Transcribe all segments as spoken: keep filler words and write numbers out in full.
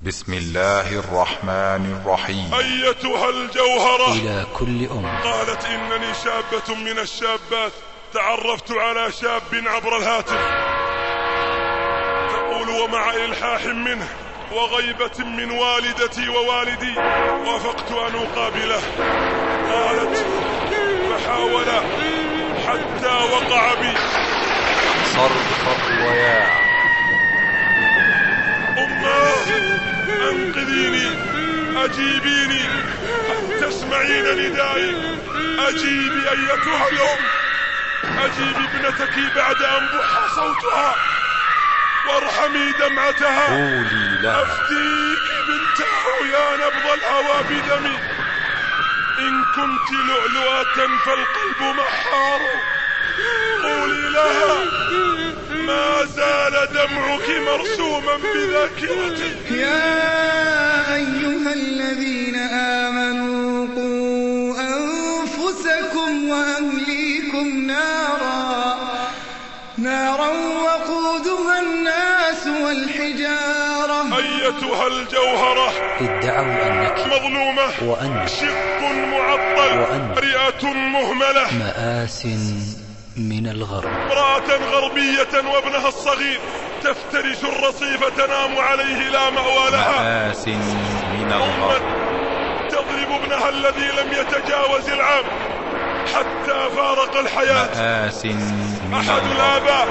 بسم الله الرحمن الرحيم. أيتها الجوهرة إلى كل أم. قالت إنني شابة من الشابات تعرفت على شاب عبر الهاتف، تقول ومع إلحاح منه وغيبة من والدتي ووالدي وافقت أن أقابله. قالت فحاول حتى وقع بي. صرخت وياع أماه أنقذيني أجيبيني، تسمعين ندائي؟ أجيبي أيتها الأم، أجيبي ابنتك بعد أن بح صوتها وارحمي دمعتها. قولي لها أفديك بنته يا نبض الهوى بدمي، إن كنت لؤلؤة فالقلب محار. قولي لها ما زال دمعك مرسوما بذاكرتي. يا أيها الذين آمنوا قوا أنفسكم وأهليكم نارا نارا وقودها الناس والحجارة. أيتها الجوهرة ادعوا أنك مظلومة وأنك شق معطل وأنك رئة مهملة مآس من الغرب. امرأة غربية وابنها الصغير تفترش الرصيف تنام عليه لا مأوى لها. مآس من الغرب. تضرب ابنها الذي لم يتجاوز العام حتى فارق الحياة. مآس من أحد الغرب. الآباء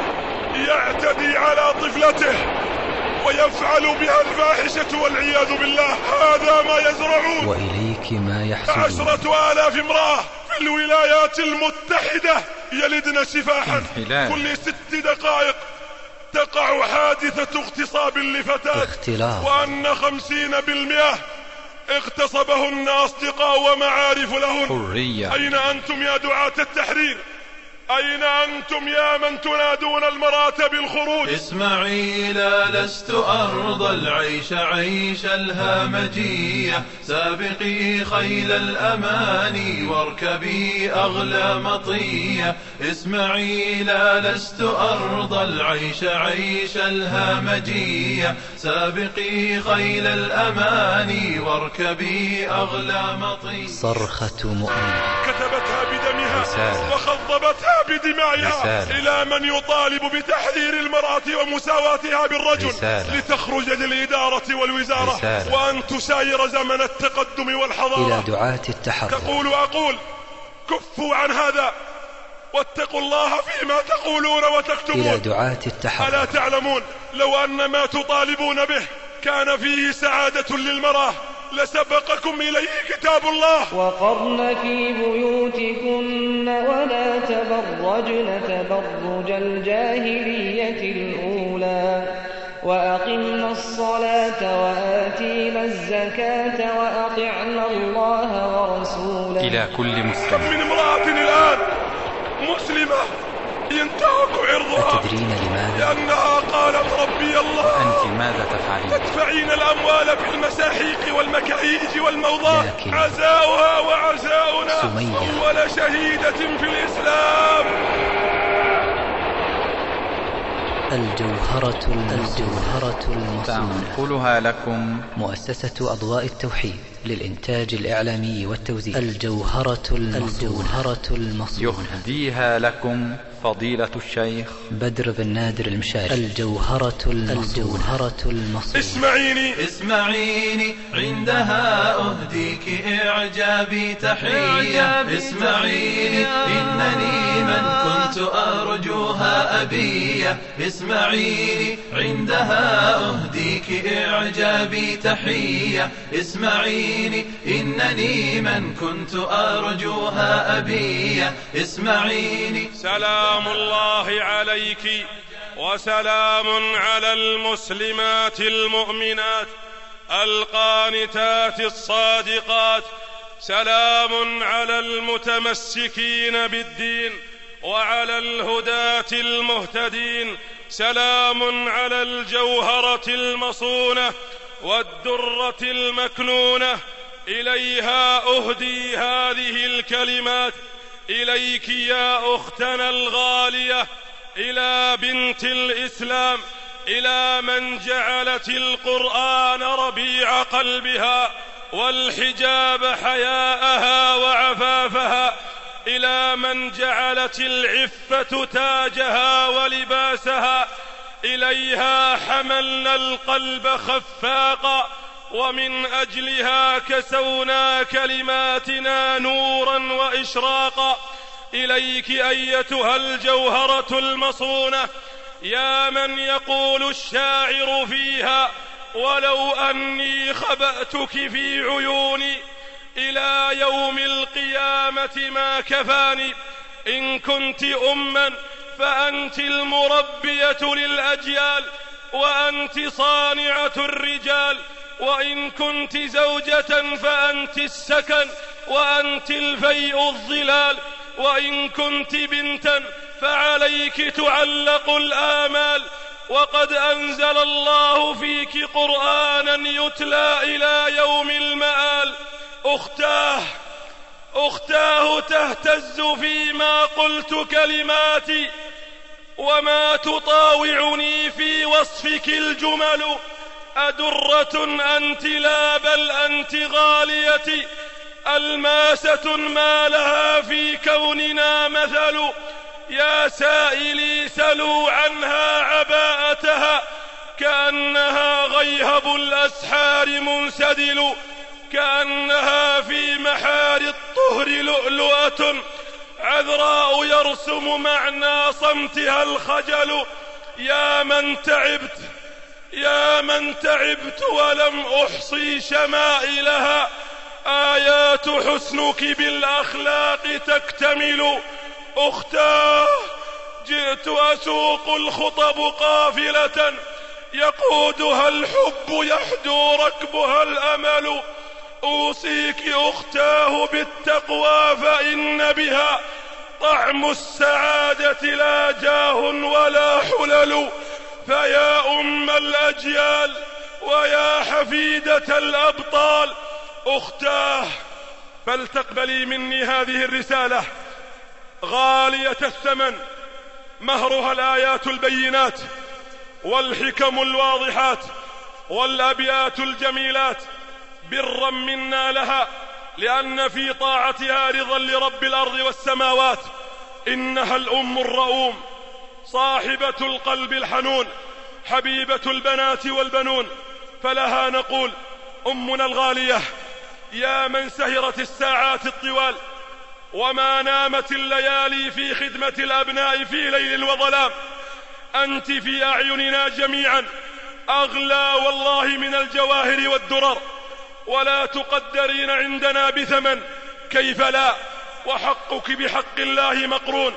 يعتدي على طفلته ويفعل بها الفاحشة والعياذ بالله. هذا ما يزرعون. وإليك ما يحصلون. عشرة آلاف امرأة في الولايات المتحدة يلدن سفاحا. انحلال. كل ست دقائق تقع حادثة اغتصاب لفتاة، اختلاط. وأن خمسين بالمئة اغتصبهن أصدقاء ومعارف لهن. حرية. أين أنتم يا دعاة التحرير؟ أين أنتم يا من تنادون المرأة بالخروج؟ إسماعيل لست أرضى العيش عيش الهامجية، سابقي خيل الأماني واركبي أغلى مطية. إسماعيل لست أرضى العيش عيش الهامجية، سابقي خيل الأماني واركبي أغلى مطية. صرخة مؤمنة كتبتها بدمها رسالة. وخضبتها بدمائها رسالة. إلى من يطالب بتحرير المرأة ومساواتها بالرجل. رسالة. لتخرج للإدارة والوزارة رسالة. وأن تساير زمن التقدم والحضارة. إلى دعاة التحرر. تقول وأقول كفوا عن هذا واتقوا الله فيما تقولون وتكتبون. إلى دعاة التحرر. ألا تعلمون لو أن ما تطالبون به كان فيه سعادة للمرأة لسبقكم إليه كتاب الله. وقرن في بيوتكن ولا تبرجن تبرج الجاهلية الأولى وأقمنا الصلاة وآتينا الزكاة وأطعنا الله ورسوله. إلى كل كم مسلم. من امرأة الآن مسلمة ينتهك عرضها أتدرين لماذا؟ لأنها قالت ربي الله. أنت ماذا تفعلين؟ تدفعين الأموال في المساحيق والمكاييج والموضات. لكن عزاؤها وعزاؤنا سمية أول شهيدة في الإسلام. الجوهرة الجوهرة المصونة. تنقلها لكم مؤسسة أضواء التوحيد للإنتاج الإعلامي والتوزيع. الجوهرة الجوهرة المصونة. يهديها لكم فضيلة الشيخ بدر بن نادر المشاري. الجوهرة الجوهرة المصونة. اسمعيني اسمعيني عندها أهديك إعجابي تحية. اسمعيني إنني من كنت أرجوها أبية. اسمعيني عندها أهديك إعجابي تحية. اسمعيني إنني من كنت أرجوها أبية. اسمعيني. سلام الله عليك وسلام على المسلمات المؤمنات القانتات الصادقات. سلام على المتمسكين بالدين وعلى الهداة المهتدين. سلام على الجوهرة المصونة والدرة المكنونة. إليها أهدي هذه الكلمات. إليك يا أختنا الغالية، إلى بنت الإسلام، إلى من جعلت القرآن ربيع قلبها والحجاب حياءها وعفافها، إلى من جعلت العفة تاجها ولباسها، إليها حملنا القلب خفاقا، ومن أجلها كسونا كلماتنا نورا وإشراقا. إليك أيتها الجوهرة المصونة، يا من يقول الشاعر فيها: ولو أني خبأتك في عيوني إلى يوم القيامة ما كفاني. إن كنت أما فأنت المربية للأجيال، وأنت صانعة الرجال. وإن كنت زوجة فأنت السكن، وأنت الفيء الظلال. وإن كنت بنتا فعليك تعلق الآمال. وقد أنزل الله فيك قرآنا يتلى إلى يوم المآل. أختاه أختاه تهتز فيما قلت كلماتي، وما تطاوعني في وصفك الجمل. أدرة أنت لا بل أنت غاليتي، ألماسة ما لها في كوننا مثل. يا سائلي سلوا عنها عباءتها، كأنها غيهب الأسحار منسدل. كأنها في محار الطهر لؤلؤة عذراء يرسم معنى صمتها الخجل. يا من تعبت يا من تعبت ولم أحصي شمائلها، آيات حسنك بالأخلاق تكتمل. أختاه جئت أسوق الخطب قافلة، يقودها الحب يحدو ركبها الأمل. أوصيك أختاه بالتقوى، فإن بها طعم السعادة لا جاه ولا حلل. فيا أم الأجيال ويا حفيدة الأبطال، أختاه فلتقبلي مني هذه الرسالة غالية الثمن، مهرها الآيات البينات والحكم الواضحات والأبيات الجميلات، برا منا لها، لأن في طاعتها رضا لرب الأرض والسماوات. إنها الأم الرؤوم، صاحبة القلب الحنون، حبيبة البنات والبنون. فلها نقول: أمنا الغالية، يا من سهرت الساعات الطوال وما نامت الليالي في خدمة الأبناء في ليل وظلام، أنت في أعيننا جميعا أغلى والله من الجواهر والدرر، ولا تقدرين عندنا بثمن. كيف لا، وحقك بحق الله مقرون،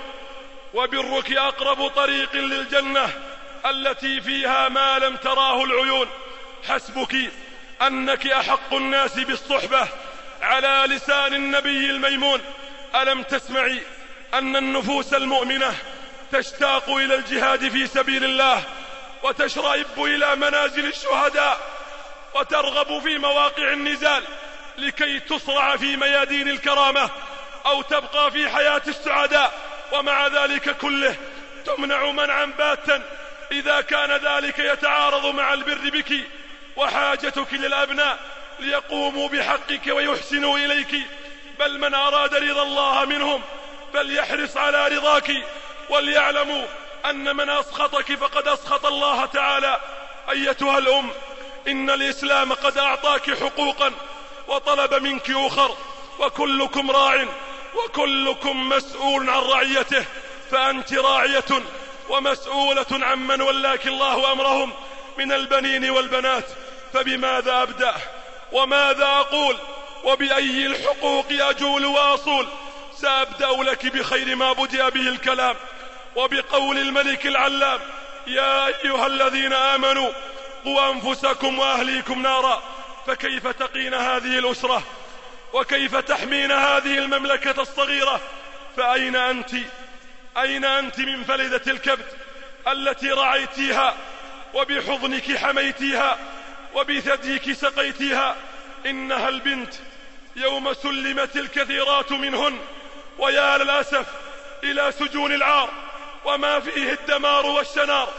وبرك أقرب طريق للجنة التي فيها ما لم تراه العيون. حسبك أنك أحق الناس بالصحبة على لسان النبي الميمون. ألم تسمعي أن النفوس المؤمنة تشتاق إلى الجهاد في سبيل الله، وتشرئب إلى منازل الشهداء، وترغب في مواقع النزال لكي تصرع في ميادين الكرامة أو تبقى في حياة السعداء؟ ومع ذلك كله تمنع منعا باتا إذا كان ذلك يتعارض مع البر بك وحاجتك للأبناء ليقوموا بحقك ويحسنوا إليك. بل من أراد رضا الله منهم فليحرص على رضاك، وليعلموا أن من أسخطك فقد أسخط الله تعالى. أيتها الأم، إن الإسلام قد أعطاك حقوقا وطلب منك أخر، وكلكم راع وكلكم مسؤول عن رعيته، فأنت راعية ومسؤولة عمن ولاك الله أمرهم من البنين والبنات. فبماذا أبدأ وماذا أقول وبأي الحقوق أجول وأصول؟ سأبدأ لك بخير ما بدأ به الكلام، وبقول الملك العلام: يا أيها الذين آمنوا قوا أنفسكم وأهليكم نارا. فكيف تقين هذه الأسرة، وكيف تحمين هذه المملكة الصغيرة؟ فأين أنت أين أنت من فلذة الكبد التي رعيتيها، وبحضنك حميتيها، وبثديك سقيتيها؟ إنها البنت يوم سلمت الكثيرات منهن، ويا للأسف إلى سجون العار وما فيه الدمار والشنار،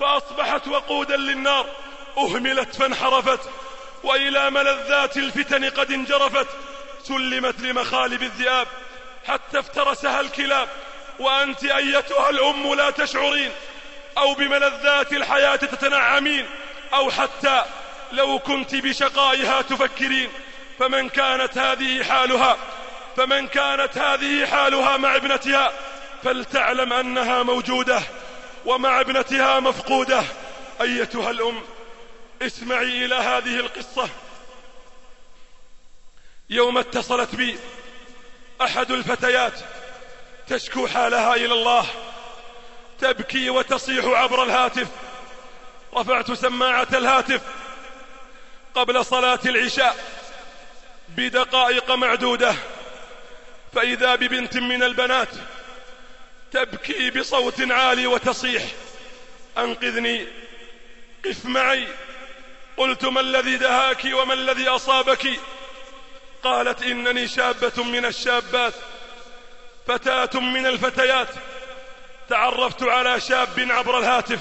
فأصبحت وقودا للنار، أهملت فانحرفت، وإلى ملذات الفتن قد انجرفت، سلمت لمخالب الذئاب حتى افترسها الكلاب. وأنت أيتها الأم لا تشعرين، أو بملذات الحياة تتنعمين، أو حتى لو كنت بشقائها تفكرين. فمن كانت هذه حالها فمن كانت هذه حالها مع ابنتها فلتعلم أنها موجودة ومع ابنتها مفقودة. أيتها الأم، اسمعي إلى هذه القصة. يوم اتصلت بي أحد الفتيات تشكو حالها إلى الله، تبكي وتصيح عبر الهاتف. رفعت سماعة الهاتف قبل صلاة العشاء بدقائق معدودة، فإذا ببنت من البنات تبكي بصوت عالي وتصيح: أنقذني، قف معي. قلت: ما الذي دهاك وما الذي أصابك؟ قالت: إنني شابة من الشابات، فتاة من الفتيات، تعرفت على شاب عبر الهاتف،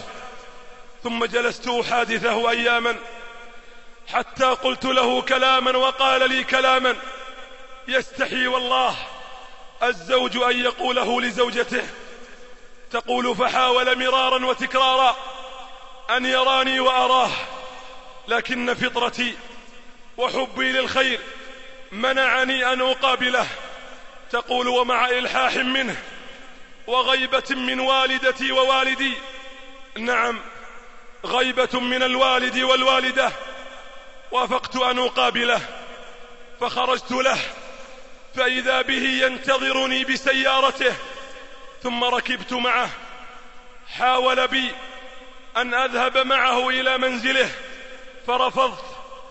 ثم جلست أحادثه أياما حتى قلت له كلاما وقال لي كلاما يستحي والله الزوج أن يقوله لزوجته. تقول: فحاول مرارا وتكرارا أن يراني وأراه، لكن فطرتي وحبي للخير منعني أن أقابله. تقول: ومع إلحاح منه وغيبة من والدتي ووالدي، نعم، غيبة من الوالد والوالدة، وافقت أن أقابله، فخرجت له فإذا به ينتظرني بسيارته، ثم ركبت معه. حاول بي أن أذهب معه إلى منزله فرفضت،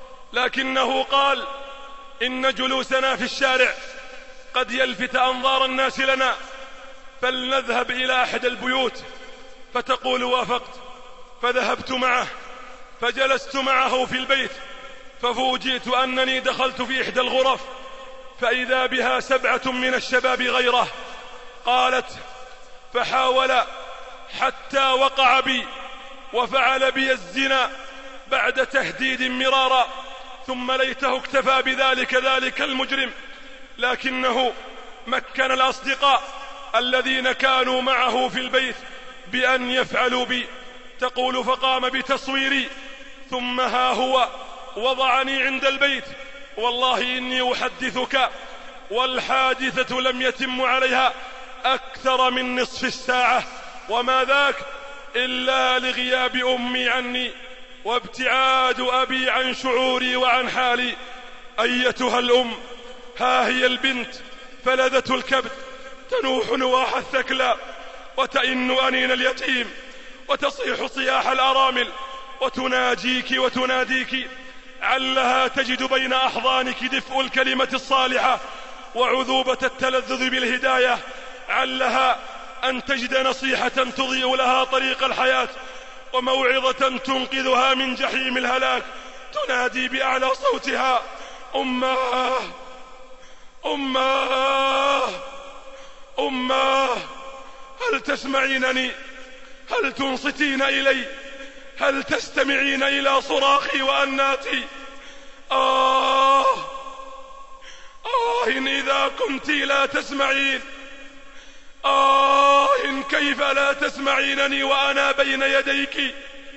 لكنه قال: إن جلوسنا في الشارع قد يلفت أنظار الناس لنا، فلنذهب إلى أحد البيوت. فتقول: وافقت، فذهبت معه، فجلست معه في البيت، ففوجئت أنني دخلت في إحدى الغرف فإذا بها سبعة من الشباب غيره. قالت: فحاول حتى وقع بي وفعل بي الزنا بعد تهديد مرارا، ثم ليته اكتفى بذلك ذلك المجرم، لكنه مكن الأصدقاء الذين كانوا معه في البيت بأن يفعلوا بي. تقول: فقام بتصويري، ثم ها هو وضعني عند البيت. والله إني أحدثك والحادثة لم يتم عليها أكثر من نصف الساعة، وما ذاك إلا لغياب أمي عني وابتعاد أبي عن شعوري وعن حالي. أيتها الأم، ها هي البنت فلذة الكبد تنوح نواح الثكلى وتئن أنين اليتيم وتصيح صياح الأرامل وتناجيك وتناديك، علها تجد بين أحضانك دفء الكلمة الصالحة وعذوبة التلذذ بالهداية، علها أن تجد نصيحة تضيء لها طريق الحياة وموعظة تنقذها من جحيم الهلاك. تنادي بأعلى صوتها: أماه أماه أماه، هل تسمعينني؟ هل تنصتين إلي؟ هل تستمعين إلى صراخي وأناتي؟ آه آه إذا كنت لا تسمعين، آه كيف لا تسمعينني وأنا بين يديك؟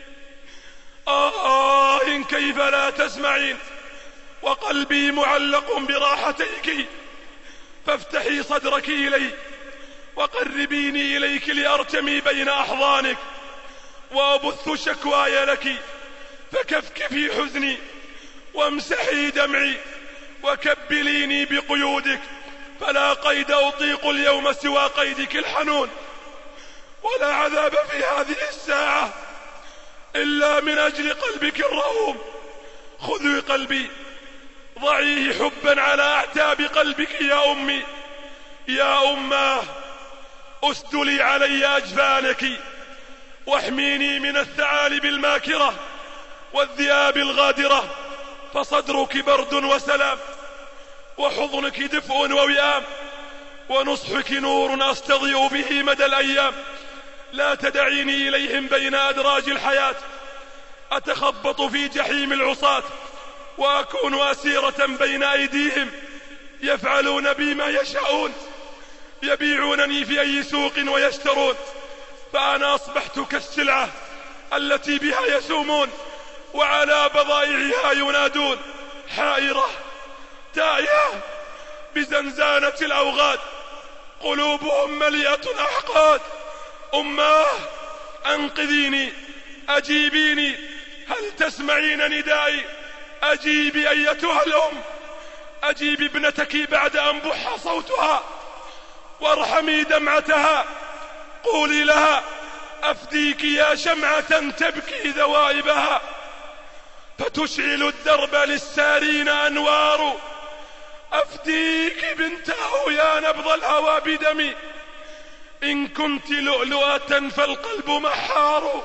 آه كيف لا تسمعين وقلبي معلق براحتيك؟ فافتحي صدرك إلي وقربيني إليك لأرتمي بين أحضانك وأبث شكواي لك، فكفكفي حزني وامسحي دمعي وكبليني بقيودك، فلا قيد أطيق اليوم سوى قيدك الحنون، ولا عذاب في هذه الساعة إلا من أجل قلبك الرهوم. خذي قلبي ضعيه حبا على أعتاب قلبك يا أمي. يا أماه، أسدلي علي أجفانك واحميني من الثعالب الماكرة والذئاب الغادرة، فصدرك برد وسلام، وحضنك دفء ووئام، ونصحك نور أستضيء به مدى الأيام. لا تدعيني إليهم بين أدراج الحياة أتخبط في جحيم العصاة وأكون أسيرة بين أيديهم يفعلون بي ما يشاءون يبيعونني في أي سوق ويشترون فأنا أصبحت كالسلعة التي بها يسومون وعلى بضائعها ينادون حائرة تائهة بزنزانة الأوغاد قلوبهم مليئة أحقاد أماه أنقذيني أجيبيني هل تسمعين ندائي أجيبي أيتها الأم أجيبي ابنتك بعد أن بح صوتها وارحمي دمعتها قولي لها أفديك يا شمعة تبكي ذوائبها فتشعل الدرب للسارين أنوار أفديك بنته يا نبض الهوى بدمي إن كنت لؤلؤة فالقلب محار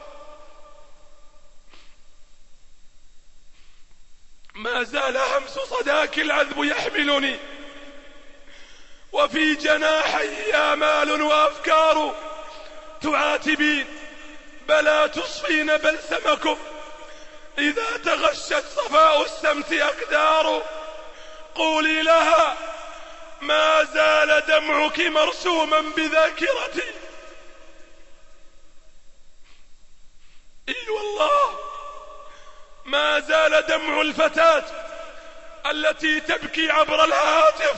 ما زال همس صداك العذب يحملني وفي جناحي آمال وأفكار تعاتبين بلا تصفين بلسمكم إذا تغشت صفاء السمت أقدار قولي لها ما زال دمعك مرسوما بذاكرتي إي والله ما زال دمع الفتاة التي تبكي عبر الهاتف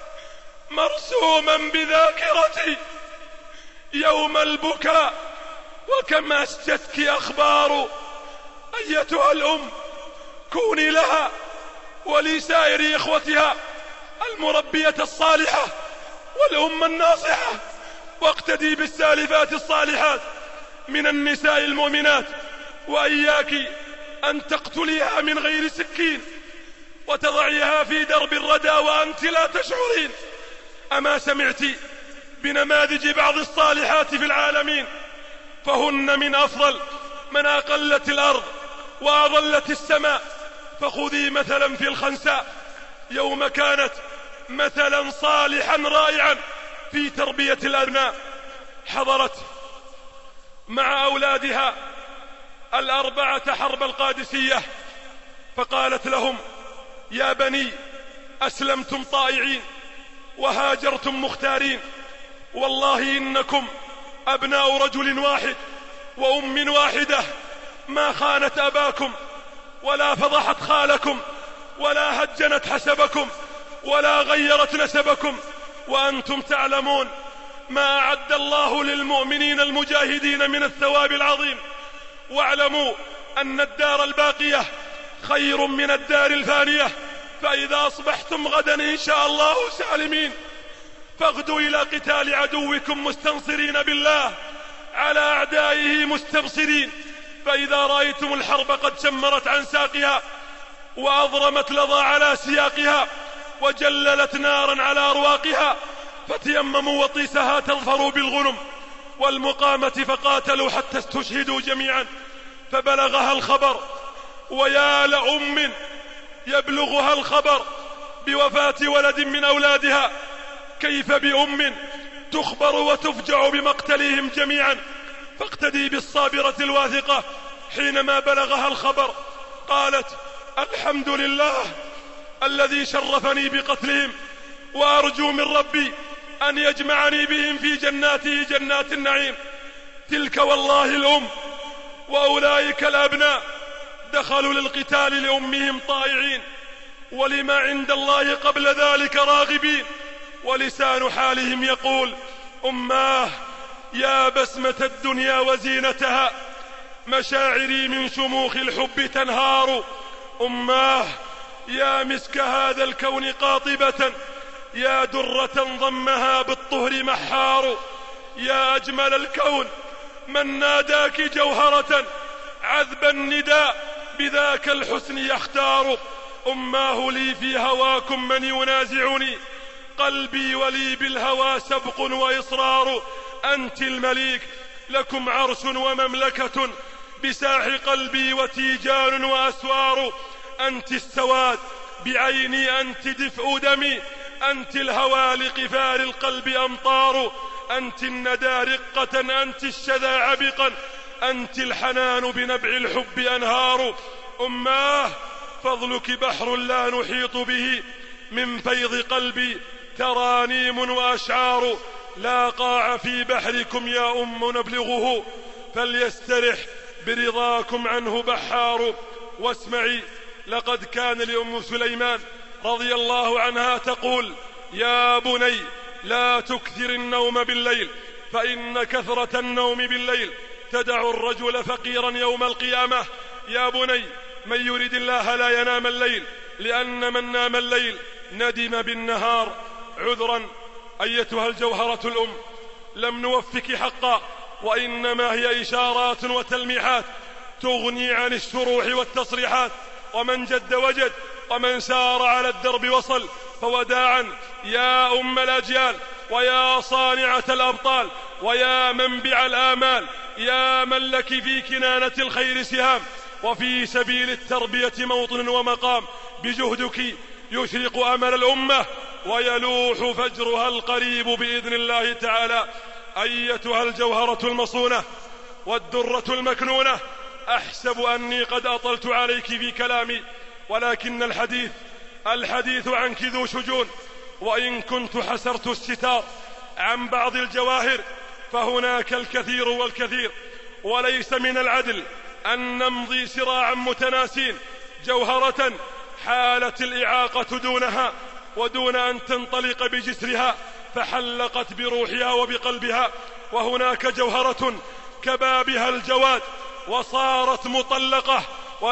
مرسوما بذاكرتي يوم البكاء وكم أشجتك أخبار أيتها الأم كوني لها ولسائر إخوتها المربية الصالحة والأم الناصحة واقتدي بالسالفات الصالحات من النساء المؤمنات وإياك أن تقتليها من غير سكين وتضعيها في درب الردى وأنت لا تشعرين أما سمعت بنماذج بعض الصالحات في العالمين فهن من أفضل من أقلت الأرض وأظلت السماء فخذي مثلا في الخنساء يوم كانت مثلا صالحا رائعا في تربية الأبناء حضرت مع أولادها الأربعة حرب القادسية فقالت لهم يا بني أسلمتم طائعين وهاجرتم مختارين والله إنكم أبناء رجل واحد وأم واحدة ما خانت أباكم ولا فضحت خالكم ولا هجنت حسبكم ولا غيرت نسبكم وأنتم تعلمون ما أعد الله للمؤمنين المجاهدين من الثواب العظيم واعلموا أن الدار الباقية خير من الدار الفانية فإذا أصبحتم غدا إن شاء الله سالمين فاغدوا إلى قتال عدوكم مستنصرين بالله على أعدائه مستبصرين فإذا رأيتم الحرب قد شمرت عن ساقها وأضرمت لظى على سياقها وجللت نارا على أرواقها فتيمموا وطيسها تظفروا بالغنم والمقامة فقاتلوا حتى استشهدوا جميعا فبلغها الخبر ويا لأم يبلغها الخبر بوفاة ولد من أولادها كيف بأم تخبر وتفجع بمقتلهم جميعا فاقتدي بالصابرة الواثقة حينما بلغها الخبر قالت الحمد لله الذي شرفني بقتلهم وأرجو من ربي أن يجمعني بهم في جناته جنات النعيم تلك والله الأم وأولئك الأبناء دخلوا للقتال لأمهم طائعين ولما عند الله قبل ذلك راغبين ولسان حالهم يقول أماه يا بسمة الدنيا وزينتها مشاعري من شموخ الحب تنهار أماه يا مسك هذا الكون قاطبة يا درة ضمها بالطهر محار يا أجمل الكون من ناداك جوهرة عذب النداء بذاك الحسن يختار أماه لي في هواكم من ينازعني قلبي ولي بالهوى سبق وإصرار أنت المليك لكم عرش ومملكة بساح قلبي وتيجان وأسوار أنت السواد بعيني أنت دفء دمي أنت الهوى لقفار القلب أمطار أنت الندى رقة، أنت الشذا عبقا، أنت الحنان بنبع الحب أنهار. أماه فضلك بحر لا نحيط به، من فيض قلبي ترانيم وأشعار. لا قاع في بحركم يا أم نبلغه، فليسترح برضاكم عنه بحار. واسمعي، لقد كان لأم سليمان رضي الله عنها تقول: يا بني لا تكثر النوم بالليل، فإن كثرة النوم بالليل تدع الرجل فقيرا يوم القيامة. يا بني من يريد الله لا ينام الليل، لأن من نام الليل ندم بالنهار. عذرا أيتها الجوهرة الأم، لم نوفك حقا، وإنما هي إشارات وتلميحات تغني عن الشروح والتصريحات. ومن جد وجد، ومن سار على الدرب وصل. فوداعا يا أم الأجيال، ويا صانعة الأبطال، ويا منبع الآمال، يا من لك في كنانة الخير سهام، وفي سبيل التربية موطن ومقام. بجهدك يشرق أمل الأمة، ويلوح فجرها القريب بإذن الله تعالى. أيتها الجوهرة المصونة والدرة المكنونة، أحسب أني قد أطلت عليك في كلامي، ولكن الحديث الحديث عنك ذو شجون. وإن كنت حسرت الستار عن بعض الجواهر، فهناك الكثير والكثير، وليس من العدل أن نمضي صراعا متناسين جوهرة حالت الإعاقة دونها، ودون أن تنطلق بجسرها فحلقت بروحها وبقلبها. وهناك جوهرة كبابها الجواد وصارت مطلقة،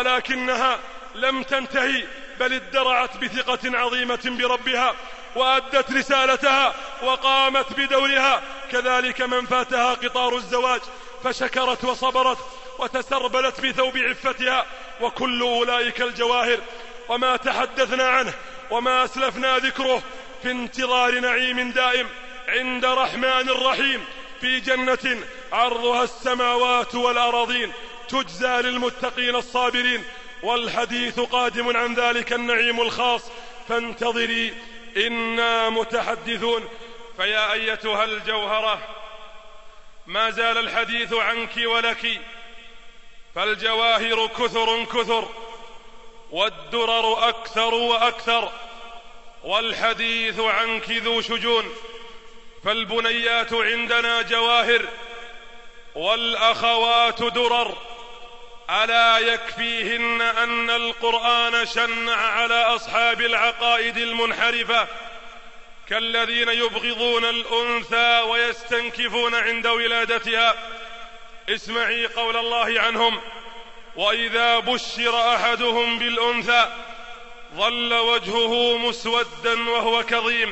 ولكنها لم تنتهي، بل ادرعت بثقة عظيمة بربها، وأدت رسالتها وقامت بدورها. كذلك من فاتها قطار الزواج فشكرت وصبرت وتسربلت بثوب عفتها. وكل أولئك الجواهر وما تحدثنا عنه وما أسلفنا ذكره في انتظار نعيم دائم عند رحمن الرحيم في جنة عرضها السماوات والأراضين، تجزى للمتقين الصابرين. والحديث قادم عن ذلك النعيم الخاص، فانتظري إنا متحدثون. فيا أيتها الجوهرة، ما زال الحديث عنك ولك، فالجواهر كثر كثر، والدرر أكثر وأكثر، والحديث عنك ذو شجون. فالبنيات عندنا جواهر، والأخوات درر. ألا يكفيهن أن القرآن شنع على أصحاب العقائد المنحرفة كالذين يبغضون الأنثى ويستنكفون عند ولادتها. اسمعي قول الله عنهم: وإذا بشر أحدهم بالأنثى ظل وجهه مسودا وهو كظيم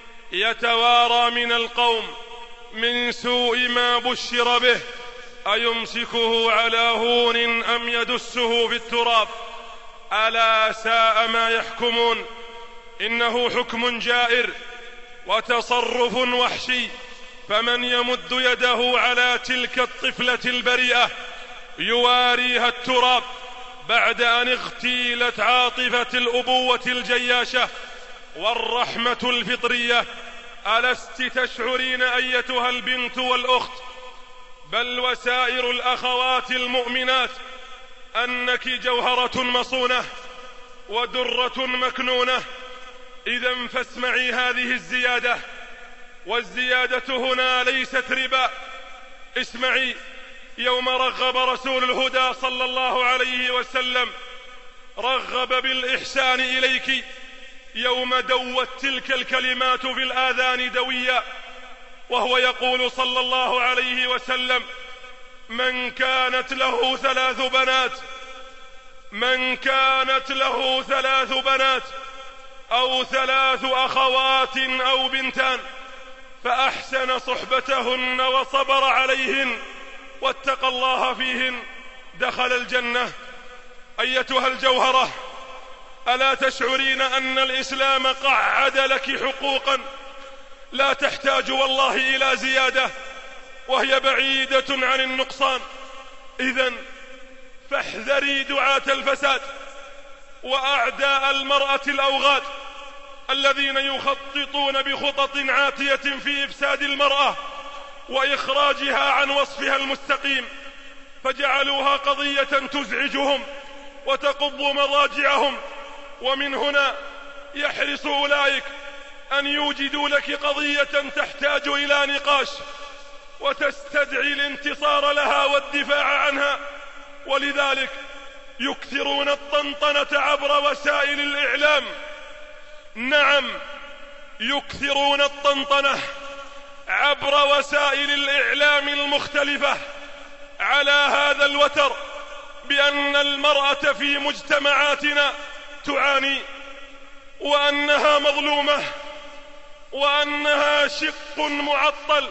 يتوارى من القوم من سوء ما بشر به، أيمسكه على هون أم يدسه في التراب. ألا ساء ما يحكمون. إنه حكم جائر وتصرف وحشي، فمن يمد يده على تلك الطفلة البريئة يواريها التراب بعد أن اغتيلت عاطفة الأبوة الجياشة والرحمة الفطرية. ألست تشعرين أيتها البنت والأخت، بل وسائر الأخوات المؤمنات، أنك جوهرة مصونة ودرة مكنونة؟ إذن فاسمعي هذه الزيادة، والزيادة هنا ليست ربا. اسمعي، يوم رغب رسول الهدى صلى الله عليه وسلم رغب بالإحسان إليك، يوم دوت تلك الكلمات في الآذان دويا، وهو يقول صلى الله عليه وسلم: من كانت له ثلاث بنات من كانت له ثلاث بنات أو ثلاث أخوات أو بنتان فأحسن صحبتهن وصبر عليهن واتقى الله فيهن دخل الجنة. أيتها الجوهرة، ألا تشعرين أن الإسلام قعد لك حقوقا لا تحتاج والله إلى زيادة، وهي بعيدة عن النقصان؟ إذن فاحذري دعاة الفساد وأعداء المرأة الأوغاد الذين يخططون بخطط عاتية في إفساد المرأة وإخراجها عن وصفها المستقيم، فجعلوها قضية تزعجهم وتقض مضاجعهم. ومن هنا يحرص أولئك أن يوجدوا لك قضية تحتاج إلى نقاش وتستدعي الانتصار لها والدفاع عنها، ولذلك يكثرون الطنطنة عبر وسائل الإعلام. نعم، يكثرون الطنطنة عبر وسائل الإعلام المختلفة على هذا الوتر بأن المرأة في مجتمعاتنا تعاني، وأنها مظلومة، وأنها شق معطل،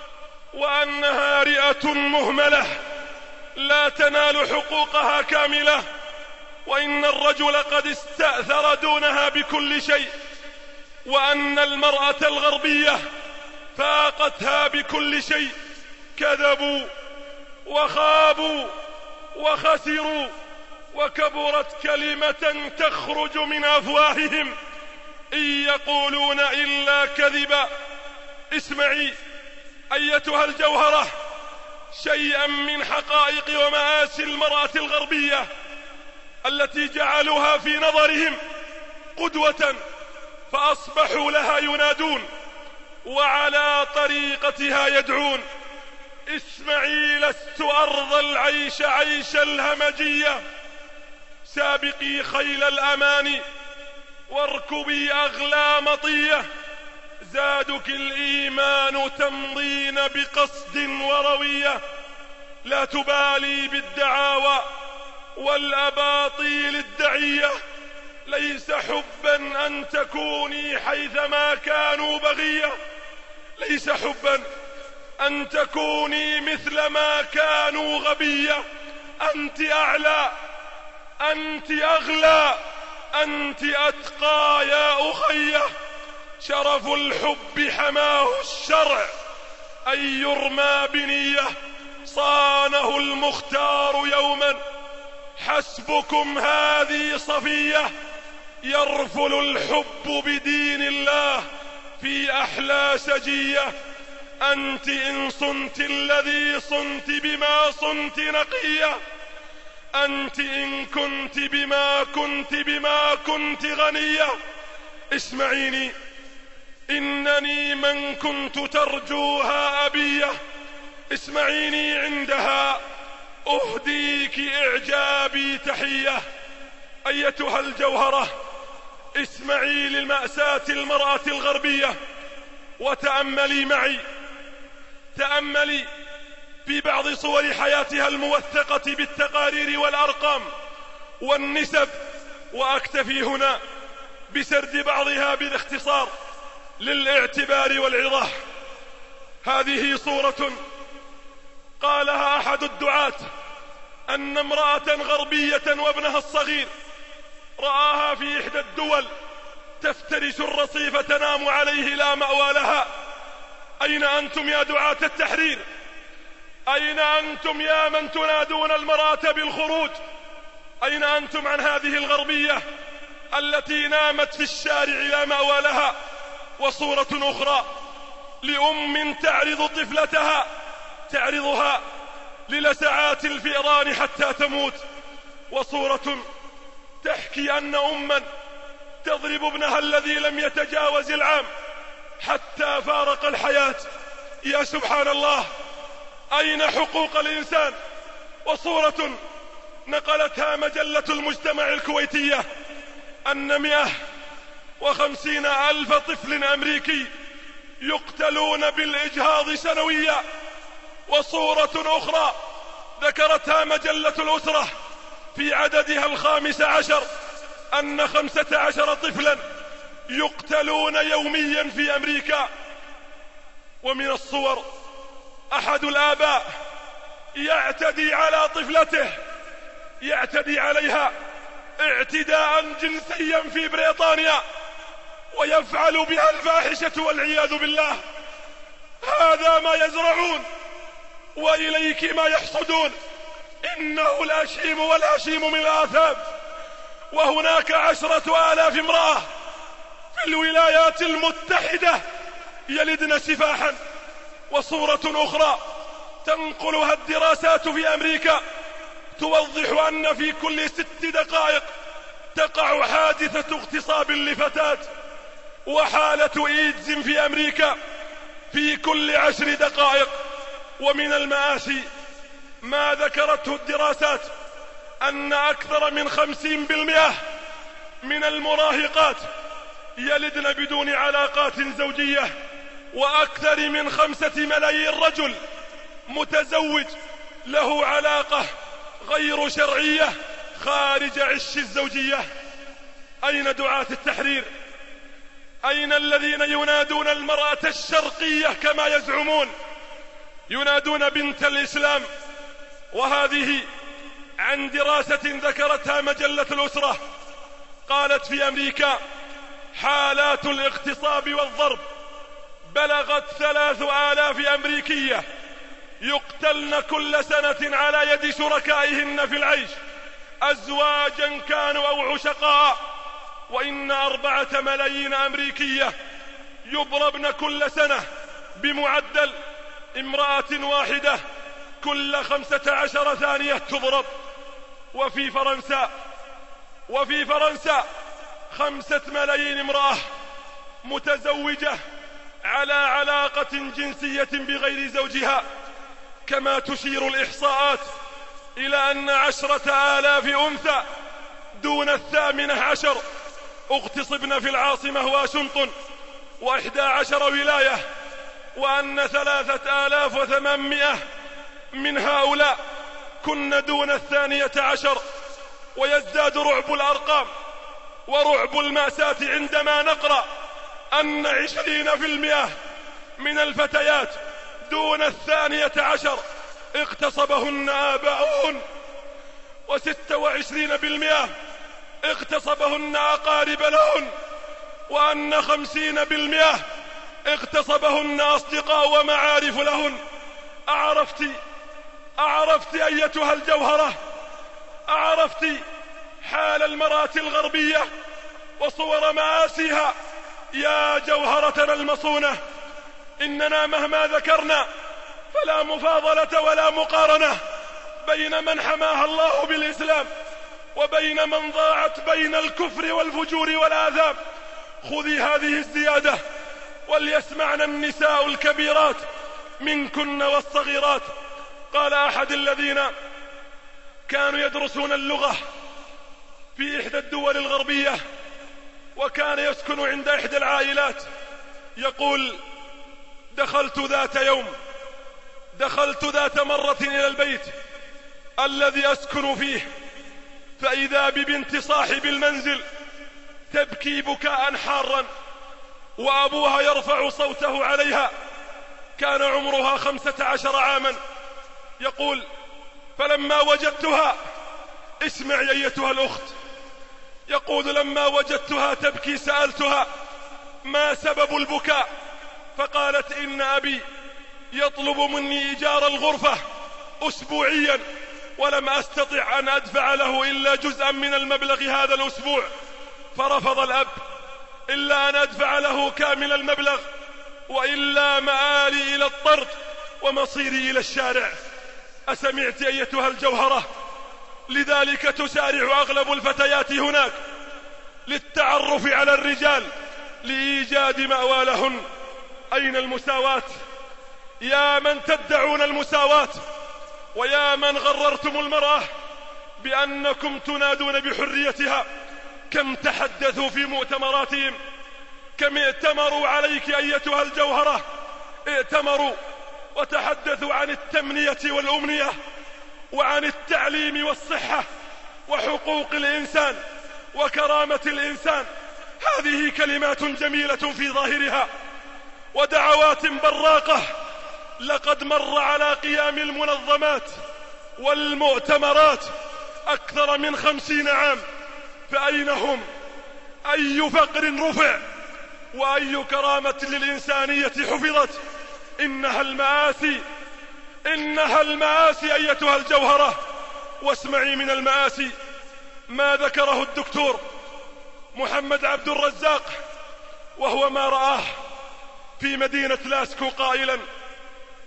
وأنها رئة مهملة لا تنال حقوقها كاملة، وإن الرجل قد استأثر دونها بكل شيء، وأن المرأة الغربية فاقتها بكل شيء. كذبوا وخابوا وخسروا، وكبرت كلمة تخرج من أفواههم إن يقولون إلا كذبا. اسمعي أيتها الجوهرة شيئا من حقائق ومآسي المرأة الغربية التي جعلوها في نظرهم قدوة، فأصبحوا لها ينادون وعلى طريقتها يدعون. اسمعي، لست أرضى العيش عيش الهمجية، سابقي خيل الأمان واركبي أغلى مطية، زادك الإيمان تمضين بقصد وروية، لا تبالي بالدعاوى والأباطيل الدعية، ليس حبا أن تكوني حيثما كانوا بغية، ليس حبا أن تكوني مثل ما كانوا غبية، أنت أعلى، أنت أغلى، أنت أتقى يا أخية، شرف الحب حماه الشرع أن يرمى بنية، صانه المختار يوما، حسبكم هذه صفية، يرفل الحب بدين الله في أحلى سجية، أنت إن صنت الذي صنت بما صنت نقية، أنت إن كنت بما كنت بما كنت غنية. اسمعيني، إنني من كنت ترجوها أبية، اسمعيني عندها أهديك إعجابي تحية. أيتها الجوهرة اسمعي للمأساة المرأة الغربية وتأملي معي، تأملي في بعض صور حياتها الموثقة بالتقارير والأرقام والنسب، وأكتفي هنا بسرد بعضها بالاختصار للاعتبار والعظة. هذه صورة قالها أحد الدعاة أن امرأة غربية وابنها الصغير رآها في إحدى الدول تفترش الرصيف تنام عليه لا مأوى لها. أين أنتم يا دعاة التحرير؟ أين أنتم يا من تنادون المرأة بالخروج؟ أين أنتم عن هذه الغربية التي نامت في الشارع لا مأوى لها؟ وصورة أخرى لأم تعرض طفلتها، تعرضها للسعات الفئران حتى تموت. وصورة تحكي أن أما تضرب ابنها الذي لم يتجاوز العام حتى فارق الحياة. يا سبحان الله، أين حقوق الإنسان؟ وصورة نقلتها مجلة المجتمع الكويتية أن مئة وخمسين ألف طفل أمريكي يقتلون بالإجهاض سنويا. وصورة أخرى ذكرتها مجلة الأسرة في عددها الخامس عشر أن خمسة عشر طفلا يقتلون يوميا في أمريكا. ومن الصور أحد الآباء يعتدي على طفلته، يعتدي عليها اعتداء جنسيا في بريطانيا ويفعل بها الفاحشة والعياذ بالله. هذا ما يزرعون وإليك ما يحصدون. إنه الأشيم والأشيم من الآثام. وهناك عشرة آلاف امرأة في الولايات المتحدة يلدن سفاحا وصورة أخرى تنقلها الدراسات في أمريكا توضح أن في كل ست دقائق تقع حادثة اغتصاب لفتاة، وحالة إيدز في أمريكا في كل عشر دقائق. ومن المآسي ما ذكرته الدراسات أن أكثر من خمسين بالمئة من المراهقات يلدن بدون علاقات زوجية، وأكثر من خمسة ملايين رجل متزوج له علاقة غير شرعية خارج عش الزوجية. أين دعاة التحرير؟ أين الذين ينادون المرأة الشرقية كما يزعمون؟ ينادون بنت الإسلام. وهذه عن دراسة ذكرتها مجلة الأسرة قالت في أمريكا حالات الاغتصاب والضرب بلغت ثلاث آلاف أمريكية يقتلن كل سنة على يد شركائهن في العيش، أزواجا كانوا أو عشقاء. وإن أربعة ملايين أمريكية يضربن كل سنة بمعدل امرأة واحدة كل خمسة عشر ثانية تضرب. وفي فرنسا وفي فرنسا خمسة ملايين امرأة متزوجة على علاقة جنسية بغير زوجها. كما تشير الإحصاءات إلى أن عشرة آلاف أنثى دون الثامنة عشر اغتصبن في العاصمة واشنطن وإحدى عشر ولاية، وأن ثلاثة آلاف وثمانمائة من هؤلاء كن دون الثانية عشر. ويزداد رعب الأرقام ورعب المأساة عندما نقرأ أن عشرين بالمئة من الفتيات دون الثانية عشر اغتصبهن آباؤهن، وستة وعشرين بالمئة اغتصبهن أقارب لهن، وأن خمسين بالمئة اغتصبهن أصدقاء ومعارف لهن. أعرفت أعرفت أيتها الجوهرة، أعرفت حال المرأة الغربية وصور مآسيها يا جوهرتنا المصونة؟ إننا مهما ذكرنا فلا مفاضلة ولا مقارنة بين من حماها الله بالإسلام وبين من ضاعت بين الكفر والفجور والآثام. خذي هذه الزيادة وليسمعن النساء الكبيرات منكن والصغيرات. قال أحد الذين كانوا يدرسون اللغة في إحدى الدول الغربية وكان يسكن عند إحدى العائلات، يقول: دخلت ذات يوم دخلت ذات مرة إلى البيت الذي أسكن فيه، فإذا ببنت صاحب المنزل تبكي بكاء حارا وأبوها يرفع صوته عليها. كان عمرها خمسة عشر عاما. يقول: فلما وجدتها، اسمعي أيتها الأخت، يقول: لما وجدتها تبكي سألتها ما سبب البكاء، فقالت: إن أبي يطلب مني إيجار الغرفة أسبوعيا ولم أستطع أن أدفع له إلا جزءا من المبلغ هذا الأسبوع، فرفض الأب إلا أن أدفع له كامل المبلغ، وإلا مآلي إلى الطرد ومصيري إلى الشارع. أسمعت أيتها الجوهرة؟ لذلك تسارع أغلب الفتيات هناك للتعرف على الرجال لإيجاد مأوى لهن. أين المساواة؟ يا من تدعون المساواة، ويا من غررتم المرأة بأنكم تنادون بحريتها، كم تحدثوا في مؤتمراتهم، كم ائتمروا عليك أيتها الجوهرة، ائتمروا وتحدثوا عن التمنية والأمنية وعن التعليم والصحة وحقوق الإنسان وكرامة الإنسان. هذه كلمات جميلة في ظاهرها ودعوات براقة. لقد مر على قيام المنظمات والمؤتمرات أكثر من خمسين عام، فأين هم؟ أي فقر رفع وأي كرامة للإنسانية حفظت؟ إنها المآسي، إنها المآسي أيتها الجوهرة. واسمعي من المآسي ما ذكره الدكتور محمد عبد الرزاق وهو ما رآه في مدينة لاسكو، قائلا: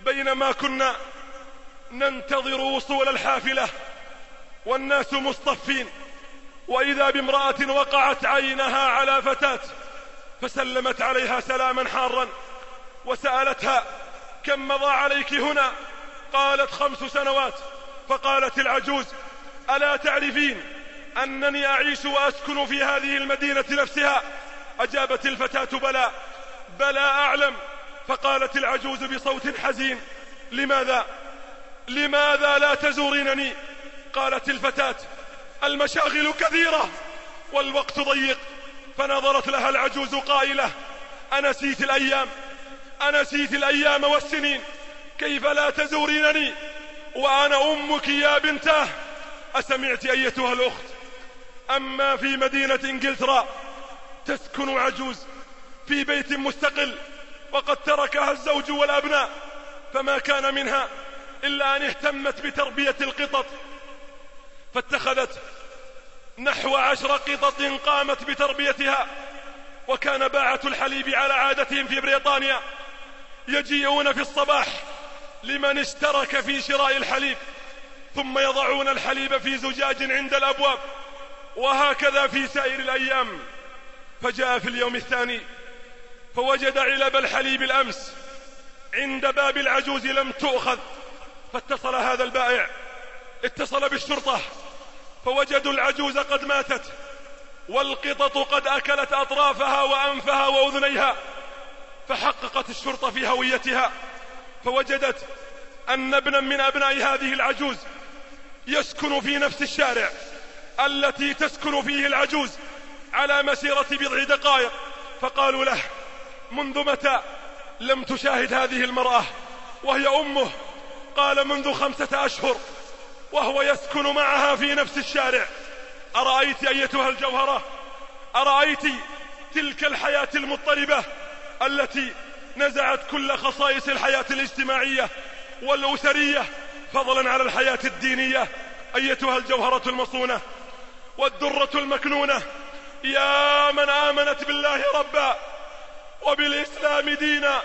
بينما كنا ننتظر وصول الحافلة والناس مصطفين، وإذا بامرأة وقعت عينها على فتاة فسلمت عليها سلاما حارا وسألتها: كم مضى عليك هنا؟ قالت: خمس سنوات. فقالت العجوز: ألا تعرفين أنني أعيش وأسكن في هذه المدينة نفسها؟ أجابت الفتاة: بلى بلى أعلم. فقالت العجوز بصوت حزين: لماذا لماذا لا تزورينني؟ قالت الفتاة: المشاغل كثيرة والوقت ضيق. فنظرت لها العجوز قائلة: أنسيت الأيام أنسيت الأيام والسنين؟ كيف لا تزورينني وأنا أمك يا بنتاه؟ أسمعت أيتها الأخت؟ أما في مدينة إنجلترا تسكن عجوز في بيت مستقل وقد تركها الزوج والأبناء، فما كان منها إلا أن اهتمت بتربية القطط، فاتخذت نحو عشر قطط قامت بتربيتها. وكان باعة الحليب على عادتهم في بريطانيا يجيئون في الصباح لمن اشترك في شراء الحليب، ثم يضعون الحليب في زجاج عند الأبواب، وهكذا في سائر الأيام. فجاء في اليوم الثاني فوجد علب الحليب الأمس عند باب العجوز لم تؤخذ، فاتصل هذا البائع اتصل بالشرطة فوجدوا العجوز قد ماتت، والقطط قد أكلت أطرافها وأنفها وأذنيها. فحققت الشرطة في هويتها فوجدت أن ابنا من أبناء هذه العجوز يسكن في نفس الشارع التي تسكن فيه العجوز على مسيرة بضع دقائق. فقالوا له: منذ متى لم تشاهد هذه المرأة وهي أمه؟ قال: منذ خمسة أشهر وهو يسكن معها في نفس الشارع. أرأيت أيتها الجوهرة؟ أرأيت تلك الحياة المضطربة التي نزعت كل خصائص الحياة الاجتماعية والأسرية فضلا على الحياة الدينية؟ أيتها الجوهرة المصونة والدرة المكنونة، يا من آمنت بالله ربا وبالإسلام دينا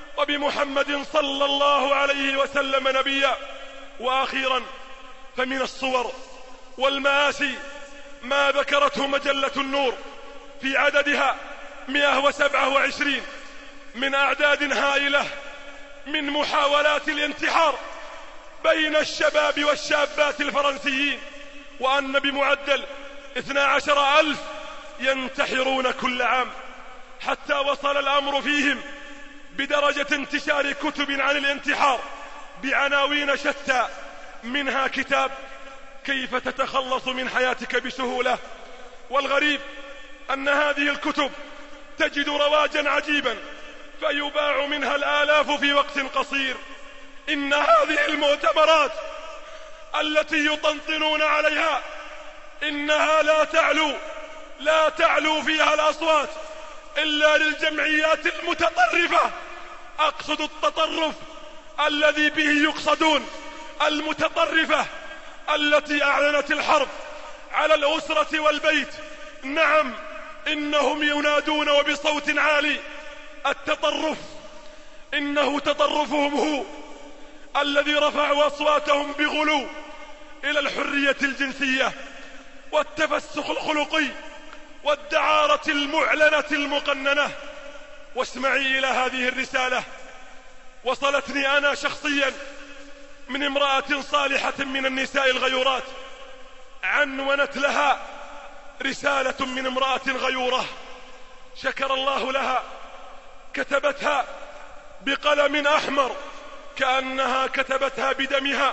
وبمحمد صلى الله عليه وسلم نبيا. وأخيرا فمن الصور والمآسي ما ذكرته مجلة النور في عددها مئة وسبعة وعشرين من أعداد هائلة من محاولات الانتحار بين الشباب والشابات الفرنسيين، وأن بمعدل اثنا عشر ألف ينتحرون كل عام، حتى وصل الأمر فيهم بدرجة انتشار كتب عن الانتحار بعناوين شتى، منها كتاب كيف تتخلص من حياتك بسهولة. والغريب أن هذه الكتب تجد رواجا عجيبا فيباع منها الآلاف في وقت قصير. إن هذه المؤتمرات التي يطنطنون عليها إنها لا تعلو لا تعلو فيها الأصوات إلا للجمعيات المتطرفة. أقصد التطرف الذي به يقصدون المتطرفة التي أعلنت الحرب على الأسرة والبيت. نعم، إنهم ينادون وبصوت عالي التطرف، إنه تطرفهم هو الذي رفعوا أصواتهم بغلو إلى الحرية الجنسية والتفسخ الخلقي والدعارة المعلنة المقننة. واسمعي إلى هذه الرسالة، وصلتني أنا شخصيا من امرأة صالحة من النساء الغيورات، عنونت لها رسالة من امرأة غيورة شكر الله لها، كتبتها بقلم أحمر كأنها كتبتها بدمها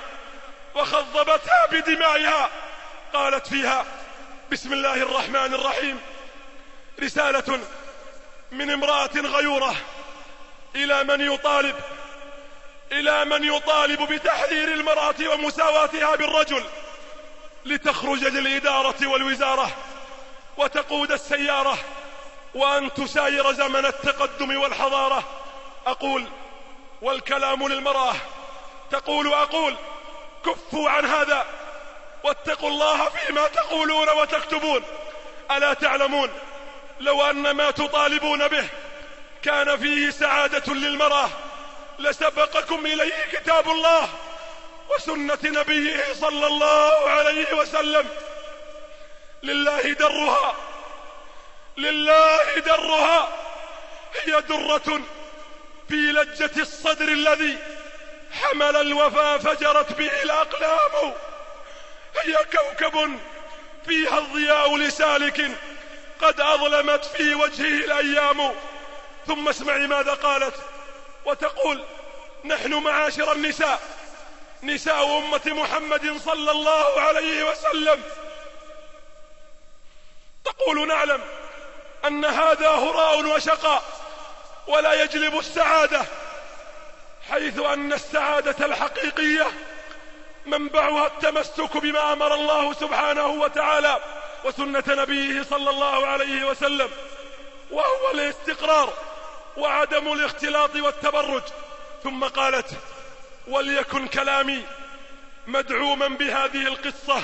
وخضبتها بدمائها. قالت فيها: بسم الله الرحمن الرحيم، رسالة من امرأة غيورة إلى من يطالب إلى من يطالب بتحرير المرأة ومساواتها بالرجل، لتخرج للإدارة والوزارة وتقود السيارة وأن تساير زمن التقدم والحضارة. أقول والكلام للمرأة، تقول أقول كفوا عن هذا واتقوا الله فيما تقولون وتكتبون. ألا تعلمون لو أن ما تطالبون به كان فيه سعادة للمرأة لسبقكم إليه كتاب الله وسنة نبيه صلى الله عليه وسلم. لله درها، لله درها، هي درة في لجة الصدر الذي حمل الوفا فجرت به الأقلام، هي كوكب فيها الضياء لسالك قد أظلمت في وجهه الأيام. ثم اسمعي ماذا قالت وتقول: نحن معاشر النساء، نساء أمة محمد صلى الله عليه وسلم، تقول: نعلم أن هذا هراء وشقاء ولا يجلب السعادة، حيث أن السعادة الحقيقية منبعها التمسك بما أمر الله سبحانه وتعالى وسنة نبيه صلى الله عليه وسلم، وهو الاستقرار وعدم الاختلاط والتبرج. ثم قالت: وليكن كلامي مدعوما بهذه القصة،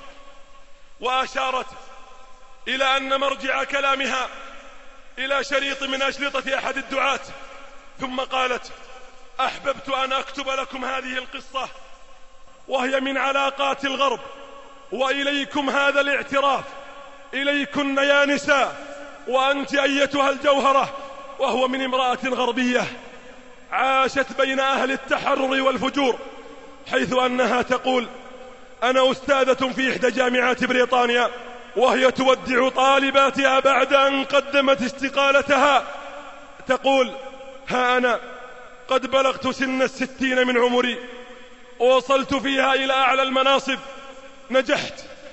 وأشارت إلى أن مرجع كلامها إلى شريط من أشرطة أحد الدعاة. ثم قالت: أحببت أن أكتب لكم هذه القصة وهي من علاقات الغرب، وإليكم هذا الاعتراف، إليكن يا نساء، وأنت أيتها الجوهرة، وهو من امرأة غربية عاشت بين أهل التحرر والفجور، حيث أنها تقول: أنا أستاذة في إحدى جامعات بريطانيا، وهي تودع طالباتها بعد أن قدمت استقالتها، تقول: ها أنا قد بلغت سن الستين من عمري، ووصلت فيها إلى أعلى المناصب، نجحت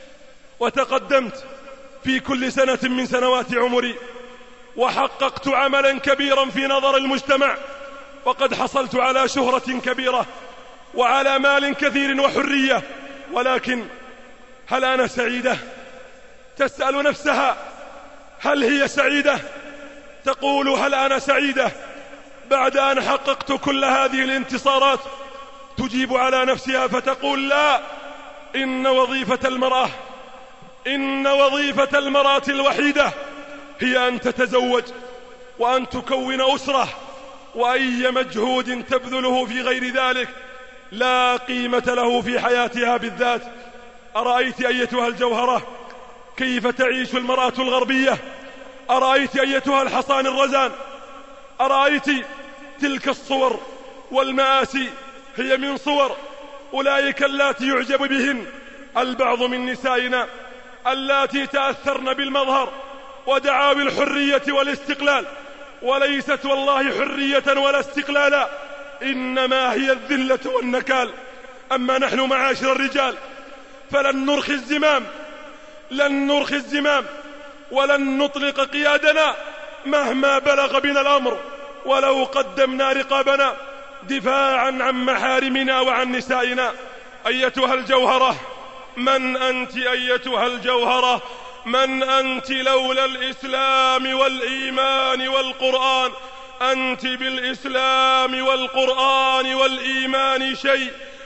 وتقدمت في كل سنة من سنوات عمري، وحققت عملا كبيرا في نظر المجتمع، وقد حصلت على شهرة كبيرة وعلى مال كثير وحرية، ولكن هل أنا سعيدة؟ تسأل نفسها: هل هي سعيدة؟ تقول: هل أنا سعيدة بعد أن حققت كل هذه الانتصارات؟ تجيب على نفسها فتقول: لا، إن وظيفة المرأة إن وظيفة المرأة الوحيدة هي أن تتزوج وأن تكون أسرة، وأي مجهود تبذله في غير ذلك لا قيمة له في حياتها بالذات. أرأيت أيتها الجوهرة كيف تعيش المرأة الغربية؟ أرأيت أيتها الحصان الرزان؟ أرأيت تلك الصور والمآسي؟ هي من صور أولئك اللاتي يعجب بهن البعض من نسائنا، اللاتي تأثرن بالمظهر ودعاوي الحرية والاستقلال، وليست والله حرية ولا استقلالا، إنما هي الذلة والنكال. أما نحن معاشر الرجال فلن نرخي الزمام، لن نرخي الزمام ولن نطلق قيادنا مهما بلغ بنا الأمر، ولو قدمنا رقابنا دفاعا عن محارمنا وعن نسائنا. أيتها الجوهرة، من أنت أيتها الجوهرة؟ من أنت لولا الإسلام والإيمان والقرآن؟ أنت بالإسلام والقرآن والإيمان شيء،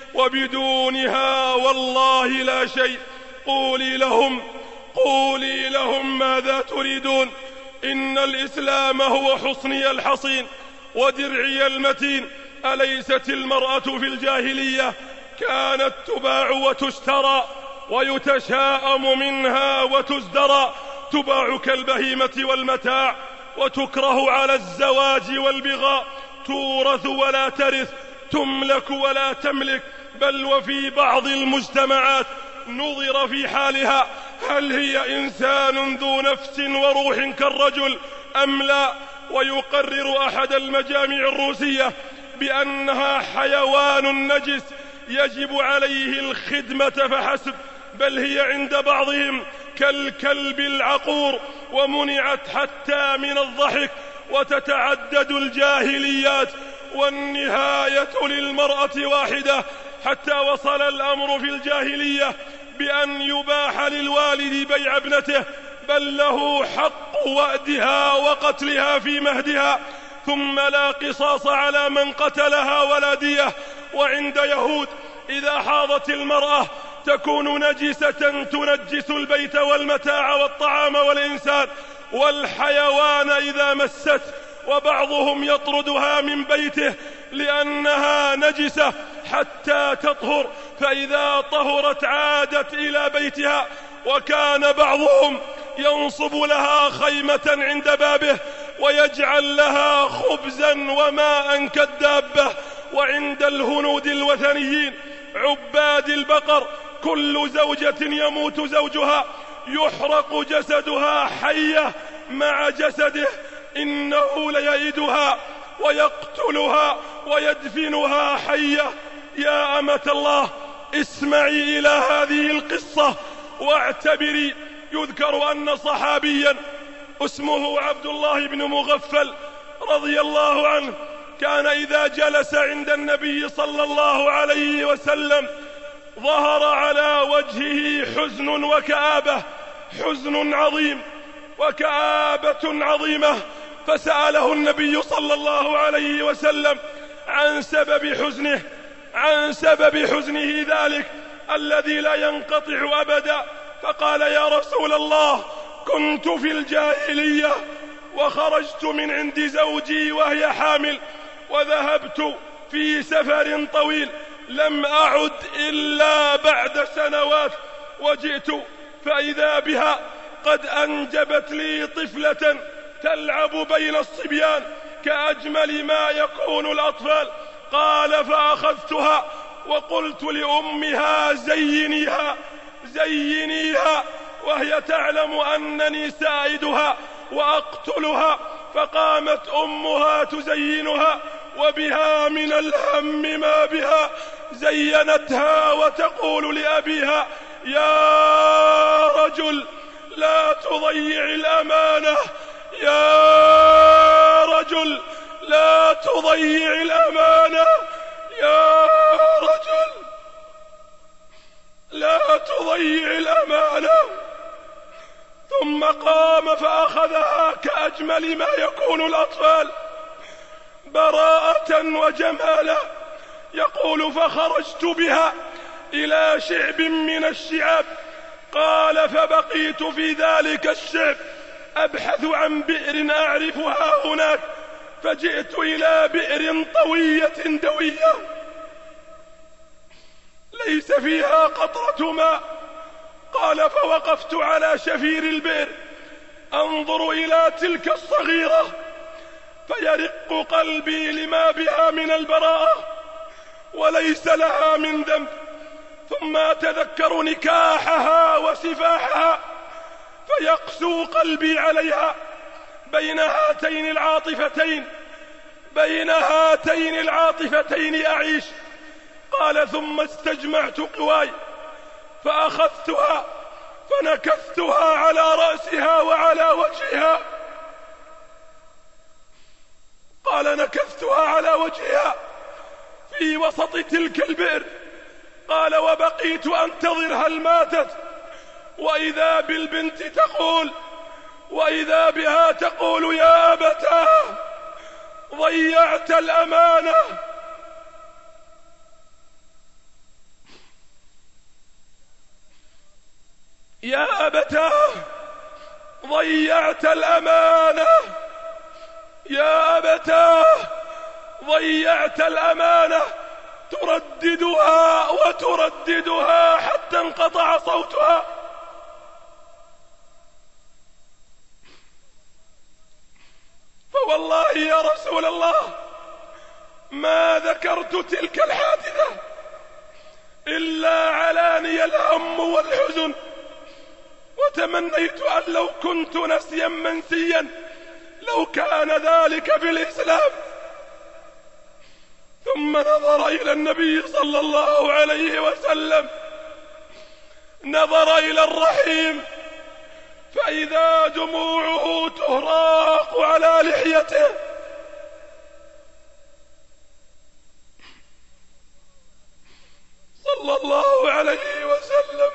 وبدونها والله لا شيء. قولي لهم قولي لهم ماذا تريدون؟ إن الإسلام هو حصني الحصين ودرعي المتين. أليست المرأة في الجاهلية كانت تباع وتشترى ويتشاءم منها وتزدرى؟ تباع كالبهيمة والمتاع، وتكره على الزواج والبغاء، تورث ولا ترث، تملك ولا تملك، بل وفي بعض المجتمعات نظر في حالها هل هي إنسان ذو نفس وروح كالرجل أم لا، ويقرر أحد المجامع الروسية بأنها حيوان نجس يجب عليه الخدمة فحسب، بل هي عند بعضهم كالكلب العقور، ومنعت حتى من الضحك، وتتعدد الجاهليات، والنهاية للمرأة واحدة، حتى وصل الأمر في الجاهلية بأن يباح للوالد بيع ابنته، بل له حق وأدها وقتلها في مهدها، ثم لا قصاص على من قتلها ولا دية. وعند يهود إذا حاضت المرأة تكون نجسة تنجس البيت والمتاع والطعام والإنسان والحيوان إذا مست، وبعضهم يطردها من بيته لأنها نجسة حتى تطهر، فإذا طهرت عادت إلى بيتها. وكان بعضهم ينصب لها خيمة عند بابه ويجعل لها خبزا وماء كالدابة. وعند الهنود الوثنيين عباد البقر كل زوجة يموت زوجها يحرق جسدها حية مع جسده، إنه ليئدها ويقتلها ويدفنها حية. يا أمة الله، اسمعي إلى هذه القصة واعتبري. يذكر أن صحابيا اسمه عبد الله بن مغفل رضي الله عنه كان إذا جلس عند النبي صلى الله عليه وسلم ظهر على وجهه حزن وكآبة، حزن عظيم وكآبة عظيمة. فسأله النبي صلى الله عليه وسلم عن سبب حزنه عن سبب حزنه ذلك الذي لا ينقطع أبدا. فقال: يا رسول الله، كنت في الجاهلية وخرجت من عند زوجي وهي حامل، وذهبت في سفر طويل، لم أعد إلا بعد سنوات، وجئت فإذا بها قد أنجبت لي طفلة تلعب بين الصبيان كأجمل ما يكون الأطفال. قال: فأخذتها وقلت لأمها: زينيها زينيها، وهي تعلم أنني سائدها وأقتلها. فقامت أمها تزينها وبها من الهم ما بها، زينتها وتقول لأبيها: يا رجل لا تضيع الأمانة، يا رجل لا تضيع الأمانة، يا رجل لا تضيع الأمانة. ثم قام فأخذها كأجمل ما يكون الأطفال براءة وجمالا. يقول: فخرجت بها إلى شعب من الشعاب. قال: فبقيت في ذلك الشعب أبحث عن بئر أعرفها هناك، فجئت إلى بئر طوية دوية ليس فيها قطرة ماء. قال: فوقفت على شفير البئر أنظر إلى تلك الصغيرة، فيرق قلبي لما بها من البراءة وليس لها من ذنب. ثم أتذكر نكاحها وسفاحها فيقسو قلبي عليها. بين هاتين العاطفتين بين هاتين العاطفتين أعيش. قال: ثم استجمعت قواي فأخذتها فنكثتها على رأسها وعلى وجهها. قال: نكثتها على وجهها في وسط تلك البئر. قال: وبقيت أنتظر هل ماتت، وإذا بالبنت تقول وإذا بها تقول: يا أبتاه ضيعت الأمانة، يا أبتاه ضيعت الأمانة، يا أبتاه ضيعت الأمانة. ترددها وترددها حتى انقطع صوتها. فوالله يا رسول الله ما ذكرت تلك الحادثة إلا علاني الهم والحزن، وتمنيت أن لو كنت نسيا منسيا لو كان ذلك في الإسلام. ثم نظر إلى النبي صلى الله عليه وسلم، نظر إلى الرحيم، فإذا دموعه تهراق على لحيته. صلى الله عليه وسلم،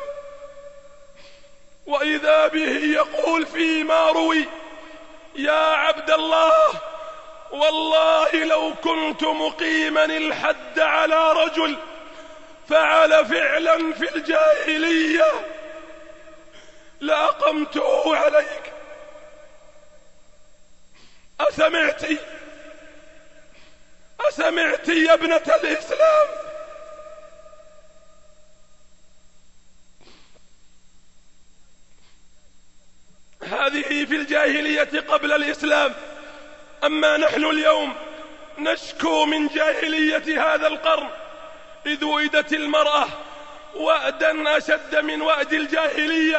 وإذا به يقول فيما روي: يا عبد الله، والله لو كنت مقيما الحد على رجل فعل فعلا في الجاهلية لأقمته عليك. أسمعت وسمعت يا ابنة الإسلام؟ هذه في الجاهلية قبل الإسلام. أما نحن اليوم نشكو من جاهلية هذا القرن، إذ وئدت المرأة وأدا أشد من وأد الجاهلية،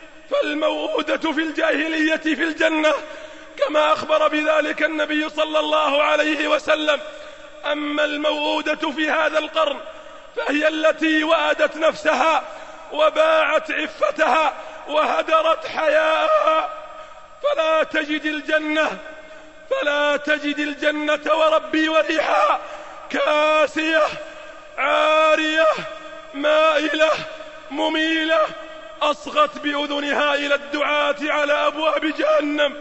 فالموءودة في الجاهلية في الجنة كما أخبر بذلك النبي صلى الله عليه وسلم. أما الموءودة في هذا القرن فهي التي وأدت نفسها وباعت عفتها وهدرت حياءها، فلا تجد الجنة فلا تجد الجنة وربي وريحها كاسية عارية مائلة مميلة أصغت بأذنها إلى الدعاة على أبواب جهنم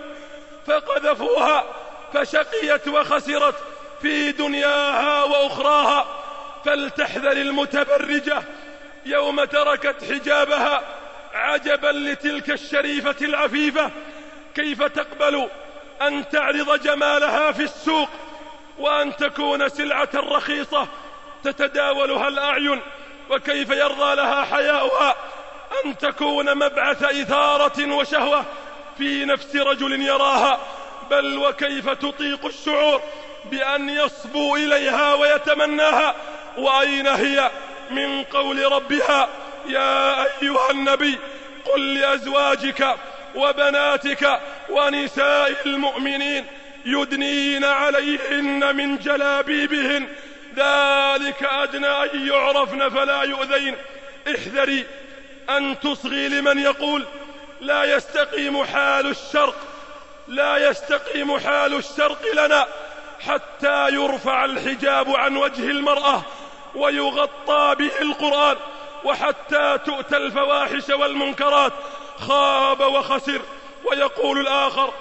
فقذفوها فشقيت وخسرت في دنياها وأخراها. فلتحذر المتبرجة يوم تركت حجابها. عجبا لتلك الشريفة العفيفة، كيف تقبل أن تعرض جمالها في السوق وأن تكون سلعة رخيصة تتداولها الأعين؟ وكيف يرضى لها حياؤها أن تكون مبعث إثارة وشهوة في نفس رجل يراها؟ بل وكيف تطيق الشعور بأن يصبو إليها ويتمناها؟ وأين هي من قول ربها: يا أيها النبي قل لأزواجك وبناتك ونساء المؤمنين يدنين عليهن من جلابيبهن ذلك أدنى أن يعرفن فلا يؤذين. احذري أن تصغي لمن يقول لا يستقيم حال الشرق لا يستقيم حال الشرق لنا حتى يرفع الحجاب عن وجه المرأة ويغطى به القرآن، وحتى تؤتى الفواحش والمنكرات. خاب وخسر. ويقول الآخر: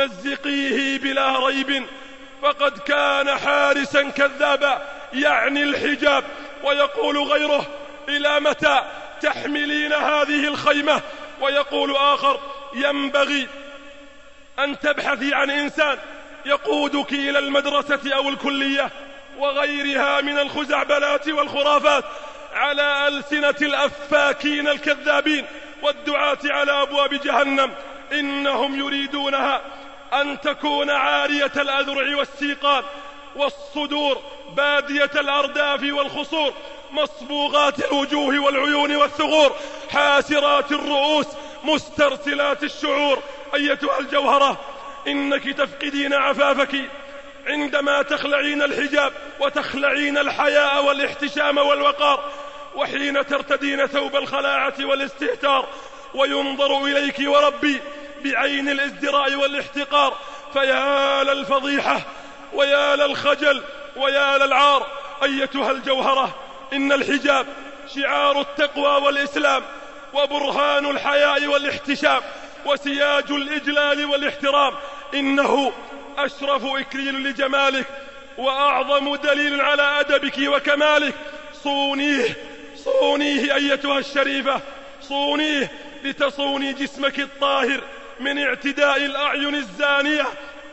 مزقيه بلا ريب، فقد كان حارسا كذابا، يعني الحجاب. ويقول غيره: إلى متى تحملين هذه الخيمة؟ ويقول آخر: ينبغي أن تبحثي عن إنسان يقودك إلى المدرسة أو الكلية وغيرها من الخزعبلات والخرافات على ألسنة الأفاكين الكذابين والدعاة على أبواب جهنم. إنهم يريدونها أن تكون عارية الأذرع والسيقان والصدور بادية الأرداف والخصور مصبوغات الوجوه والعيون والثغور حاسرات الرؤوس مسترسلات الشعور. أيتها الجوهرة، إنك تفقدين عفافك عندما تخلعين الحجاب وتخلعين الحياء والاحتشام والوقار، وحين ترتدين ثوب الخلاعة والاستهتار وينظر إليك وربي بعين الازدراء والاحتقار. فيا للفضيحة ويا للخجل ويا للعار. أيتها الجوهرة، إن الحجاب شعار التقوى والإسلام وبرهان الحياء والاحتشام وسياج الإجلال والاحترام. إنه أشرف إكليل لجمالك وأعظم دليل على أدبك وكمالك. صونيه صونيه أيتها الشريفة، صونيه لتصوني جسمك الطاهر من اعتداء الأعين الزانية،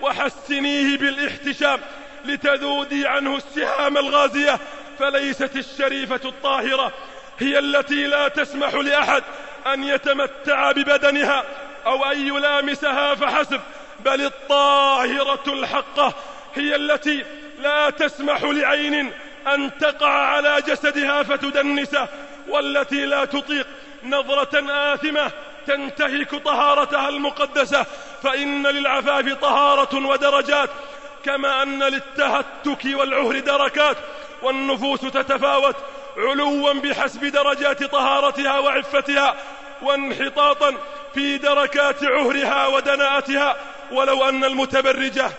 وحسنيه بالاحتشام لتذودي عنه السهام الغازية. فليست الشريفة الطاهرة هي التي لا تسمح لأحد أن يتمتع ببدنها أو أن يلامسها فحسب، بل الطاهرة الحقة هي التي لا تسمح لعين أن تقع على جسدها فتدنسه، والتي لا تطيق نظرة آثمة تنتهك طهارتها المقدسة. فإن للعفاف طهارة ودرجات، كما أن للتهتك والعهر دركات، والنفوس تتفاوت علوا بحسب درجات طهارتها وعفتها، وانحطاطا في دركات عهرها ودناءتها. ولو أن المتبرجة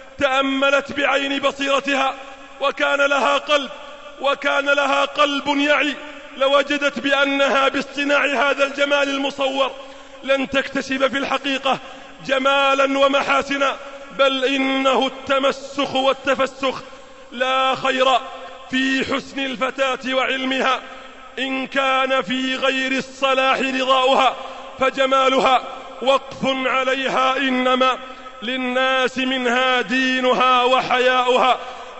تأملت بعين بصيرتها وكان لها قلب وكان لها قلب يعي، لوجدت بأنها باصطناع هذا الجمال المصور لن تكتسب في الحقيقة جمالا ومحاسنا، بل إنه التمسخ والتفسخ. لا خير في حسن الفتاة وعلمها إن كان في غير الصلاح رضاؤها، فجمالها وقف عليها، إنما للناس منها دينها وحياؤها.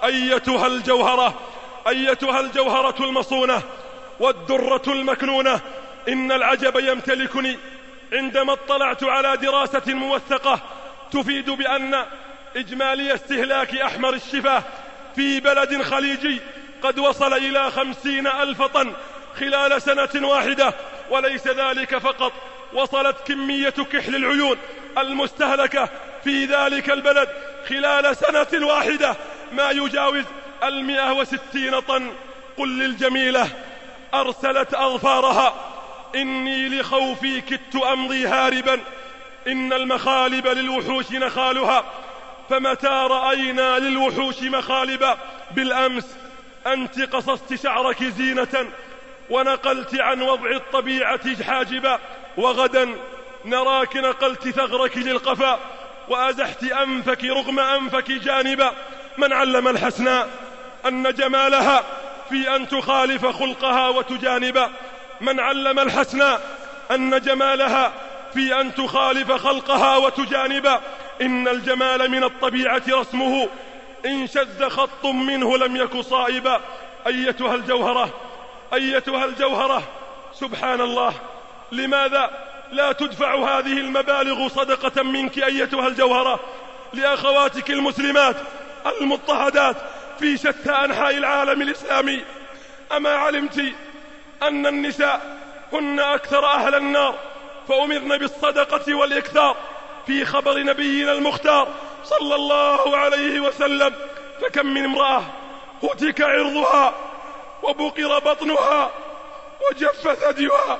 أيتها الجوهرة أيتها الجوهرة المصونة والدرة المكنونة، إن العجب يمتلكني عندما اطلعت على دراسة موثقة تفيد بأن إجمالي استهلاك أحمر الشفاه في بلد خليجي قد وصل إلى خمسين ألف طن خلال سنة واحدة. وليس ذلك فقط، وصلت كمية كحل العيون المستهلكة في ذلك البلد خلال سنة واحدة ما يجاوز المئة وستين طن. قل للجميلة أرسلت أظفارها إني لخوفي كدت أمضي هاربا، إن المخالب للوحوش نخالها، فمتى رأينا للوحوش مخالبا؟ بالأمس أنت قصصت شعرك زينة ونقلت عن وضع الطبيعة حاجبا، وغدا نراك نقلت ثغرك للقفا وأزحت أنفك رغم أنفك جانبا. من علم الحسناء أن جمالها في أن تخالف خلقها وتجانبا؟ من علم الحسناء أن جمالها في أن تخالف خلقها وتجانبا؟ إن الجمال من الطبيعة رسمه، إن شذ خط منه لم يك صائبا. أيتها الجوهرة أيتها الجوهرة سبحان الله، لماذا لا تدفع هذه المبالغ صدقة منك أيتها الجوهرة لأخواتك المسلمات المضطهدات في شتى أنحاء العالم الإسلامي؟ أما علمت أن النساء هن أكثر أهل النار فأمرن بالصدقة والإكثار في خبر نبينا المختار صلى الله عليه وسلم؟ فكم من امرأة هتك عرضها وبقر بطنها وجف ثديها،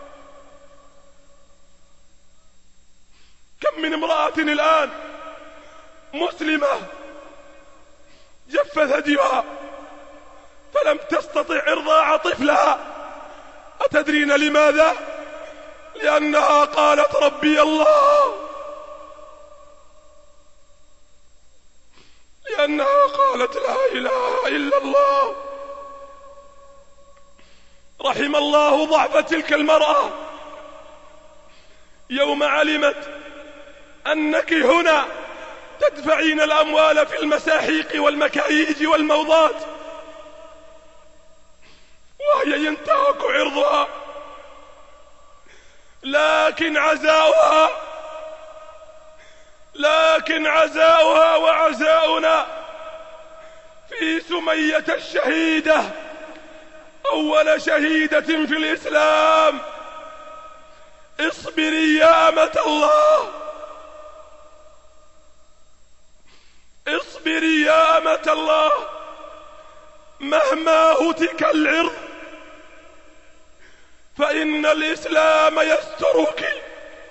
كم من امرأة الآن مسلمة جف ثديها فلم تستطع إرضاع طفلها. أتدرين لماذا؟ لأنها قالت ربي الله، لأنها قالت لا إله إلا الله. رحم الله ضعف تلك المرأة يوم علمت أنك هنا تدفعين الأموال في المساحيق والمكاييج والموضات وهي ينتهك عرضها، لكن عزاؤها لكن عزاؤها وعزاؤنا في سمية الشهيدة، أول شهيدة في الإسلام. اصبري يا أمة الله، اصبري يا أمة الله، مهما هتك العرض فإن الإسلام يسترك.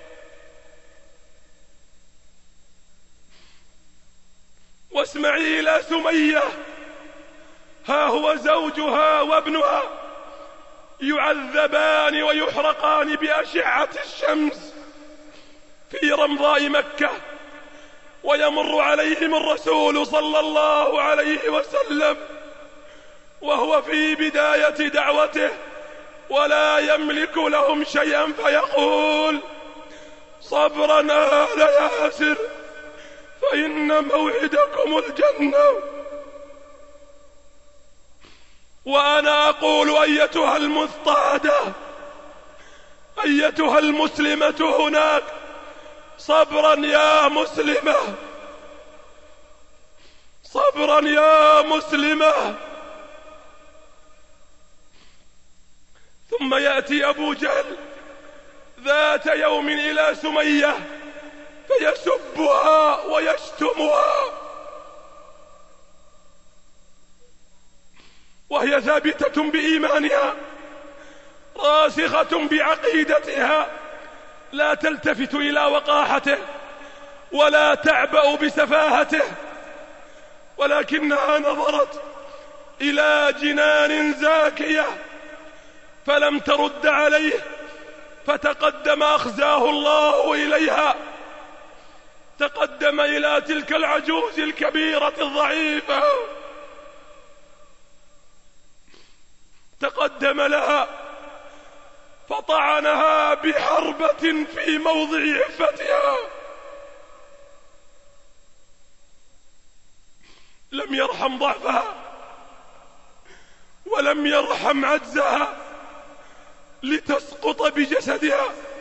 واسمعي إلى سمية، ها هو زوجها وابنها يعذبان ويحرقان بأشعة الشمس في رمضاء مكة، ويمر عليهم الرسول صلى الله عليه وسلم وهو في بداية دعوته ولا يملك لهم شيئا فيقول صبرا آل ياسر فإن موعدكم الجنة. وأنا أقول أيتها المضطهدة، أيتها المسلمة هناك، صبرا يا مسلمة، صبرا يا مسلمة. ثم يأتي أبو جهل ذات يوم إلى سمية فيسبها ويشتمها وهي ثابتة بإيمانها راسخة بعقيدتها، لا تلتفت إلى وقاحته ولا تعبأ بسفاهته، ولكنها نظرت إلى جنان زاكية فلم ترد عليه، فتقدم أخزاه الله إليها، تقدم إلى تلك العجوز الكبيرة الضعيفة، تقدم لها فطعنها بحربة في موضع عفتها، لم لم يرحم ضعفها ولم يرحم عجزها لتسقط بجسدها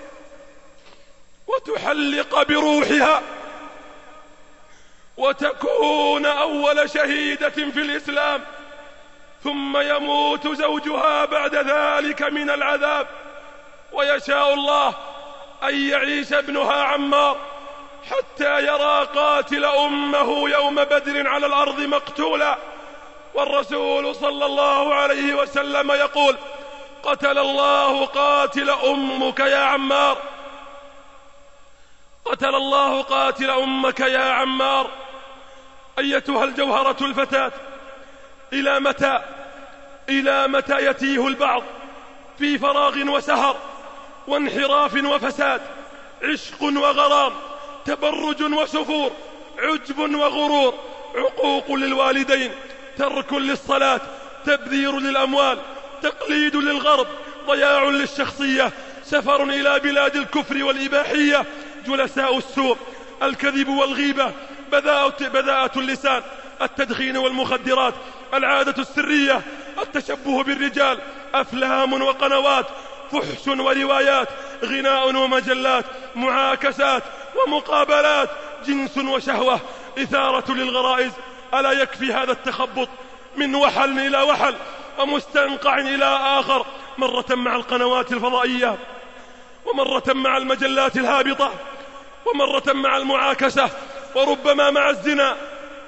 وتحلق بروحها وتكون أول شهيدة في الإسلام، ثم يموت زوجها بعد ذلك من العذاب، ويشاء الله أن يعيش ابنها عمار حتى يرى قاتل أمه يوم بدر على الأرض مقتولا. والرسول صلى الله عليه وسلم يقول: قتل الله قاتل أمك يا عمار، قتل الله قاتل أمك يا عمار. أيتها الجوهرة الفتاة، إلى متى إلى متى يتيه البعض في فراغ وسهر وانحراف وفساد، عشق وغرام، تبرج وسفور، عجب وغرور، عقوق للوالدين، ترك للصلاة، تبذير للأموال، تقليد للغرب، ضياع للشخصية، سفر إلى بلاد الكفر والإباحية، جلساء السوء، الكذب والغيبة، بذاءة, بذاءة اللسان، التدخين والمخدرات، العادة السرية، التشبه بالرجال، أفلام وقنوات، فحش وروايات، غناء ومجلات، معاكسات ومقابلات، جنس وشهوة، إثارة للغرائز. ألا يكفي هذا التخبط من وحل إلى وحل ومستنقع إلى آخر، مرة مع القنوات الفضائية، ومرة مع المجلات الهابطة، ومرة مع المعاكسة، وربما مع الزنا،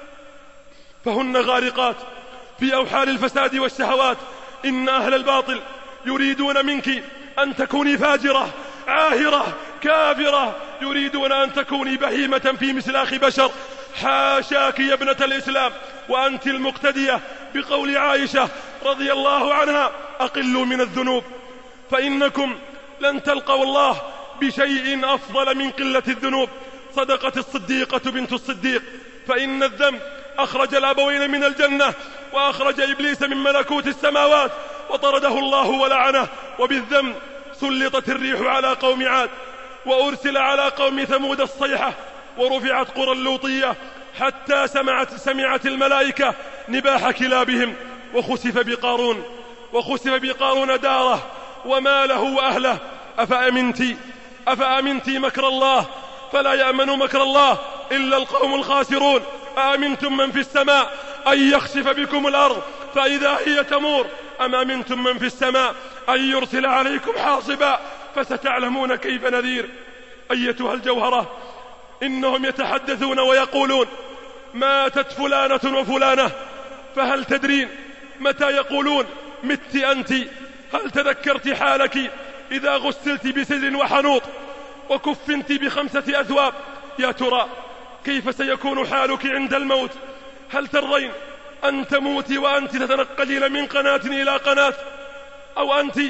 فهن غارقات في أوحال الفساد والشهوات. إن أهل الباطل يريدون منك أن تكوني فاجرة عاهرة كافرة، يريدون أن تكوني بهيمة في مسلاخ بشر. حاشاك يا ابنة الإسلام، وأنت المقتدية بقول عائشة رضي الله عنها: أقلوا من الذنوب فإنكم لن تلقوا الله بشيء أفضل من قلة الذنوب. صدقت الصديقة بنت الصديق، فإن الذنب أخرج الأبوين من الجنة، وأخرج إبليس من ملكوت السماوات، وطرده الله ولعنه. وبالذنب سلطت الريح على قوم عاد، وأرسل على قوم ثمود الصيحة، ورفعت قرى اللوطية، حتى سمعت, سمعت الملائكة نباح كلابهم. وخسف بقارون وخسف بقارون داره وماله وأهله. أفأمنتي أفأمنتي مكر الله فلا يأمن مكر الله إلا القوم الخاسرون. أأمنتم من في السماء أن يخسف بكم الأرض فإذا هي تمور، أم أمنتم من في السماء أن يرسل عليكم حاصبا فستعلمون كيف نذير. أيتها الجوهرة، إنهم يتحدثون ويقولون: ماتت فلانة وفلانة، فهل تدرين متى يقولون مت أنت؟ هل تذكرت حالك إذا غسلت بسدر وحنوط وكفنت بخمسة أثواب؟ يا ترى كيف سيكون حالك عند الموت؟ هل ترضين أن تموتي وأنت تتنقلين من قناة إلى قناة، أو أنت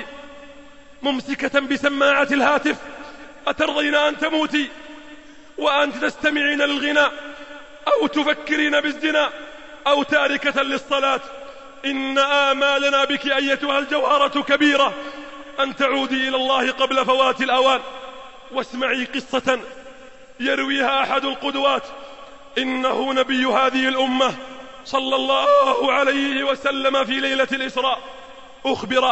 ممسكة بسماعة الهاتف؟ أترضين أن تموتي وأنت تستمعين للغناء، أو تفكرين بالزنا، أو تاركة للصلاة؟ إن آمالنا بك أيتها الجوهرة كبيرة، أن تعودي إلى الله قبل فوات الأوان. واسمعي قصة يرويها أحد القدوات. إنه نبي هذه الأمة صلى الله عليه وسلم في ليلة الإسراء أخبر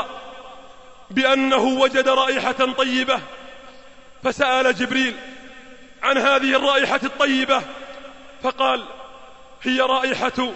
بأنه وجد رائحة طيبة، فسأل جبريل عن هذه الرائحة الطيبة، فقال: هي رائحة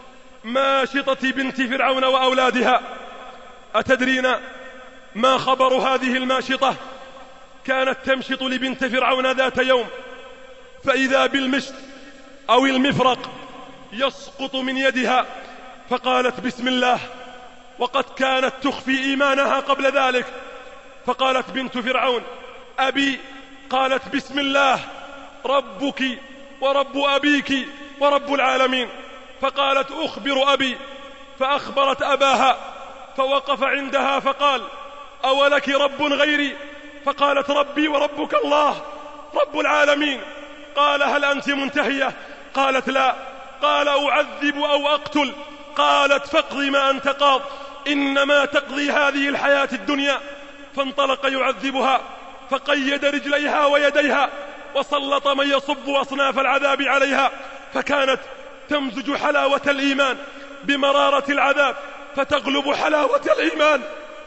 ماشطة بنت فرعون وأولادها. أتدرين ما خبر هذه الماشطة؟ كانت تمشط لبنت فرعون ذات يوم، فإذا بالمشط أو المفرق يسقط من يدها، فقالت: بسم الله، وقد كانت تخفي إيمانها قبل ذلك. فقالت بنت فرعون: أبي. قالت: بسم الله، ربك ورب أبيك ورب العالمين. فقالت: أخبر أبي. فأخبرت أباها، فوقف عندها فقال: أولك رب غيري؟ فقالت: ربي وربك الله رب العالمين. قال: هل أنت منتهية؟ قالت: لا. قال: أعذب أو أقتل؟ قالت: فاقضي ما أنت قاض، إنما تقضي هذه الحياة الدنيا. فانطلق يعذبها، فقيد رجليها ويديها، وسلط من يصب أصناف العذاب عليها، فكانت فتمزج حلاوة الإيمان بمرارة العذاب فتغلب حلاوة الإيمان.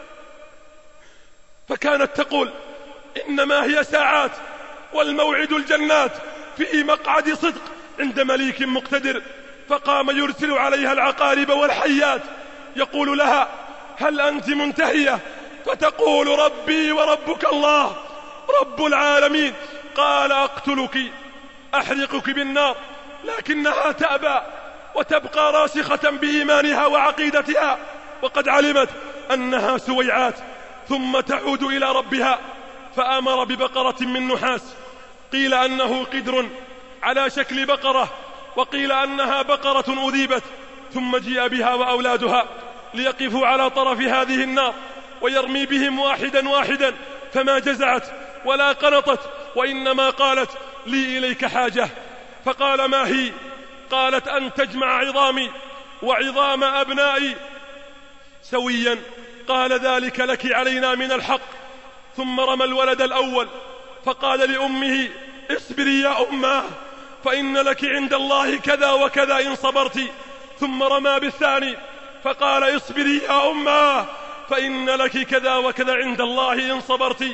فكانت تقول إنما هي ساعات والموعد الجنات في مقعد صدق عند مليك مقتدر. فقام يرسل عليها العقارب والحيات يقول لها هل أنت منتهية؟ فتقول ربي وربك الله رب العالمين. قال أقتلك أحرقك بالنار، لكنها تأبى وتبقى راسخة بإيمانها وعقيدتها، وقد علمت أنها سويعات، ثم تعود إلى ربها. فأمر ببقرة من نحاس، قيل أنه قدر على شكل بقرة، وقيل أنها بقرة أذيبت، ثم جيء بها وأولادها ليقفوا على طرف هذه النار ويرمي بهم واحدا واحدا، فما جزعت ولا قنطت، وإنما قالت لي إليك حاجة. فقال ما هي؟ قالت أن تجمع عظامي وعظام أبنائي سويا. قال ذلك لك علينا من الحق. ثم رمى الولد الأول فقال لأمه اصبري يا أماه فإن لك عند الله كذا وكذا إن صبرت. ثم رمى بالثاني فقال اصبري يا أماه فإن لك كذا وكذا عند الله إن صبرت.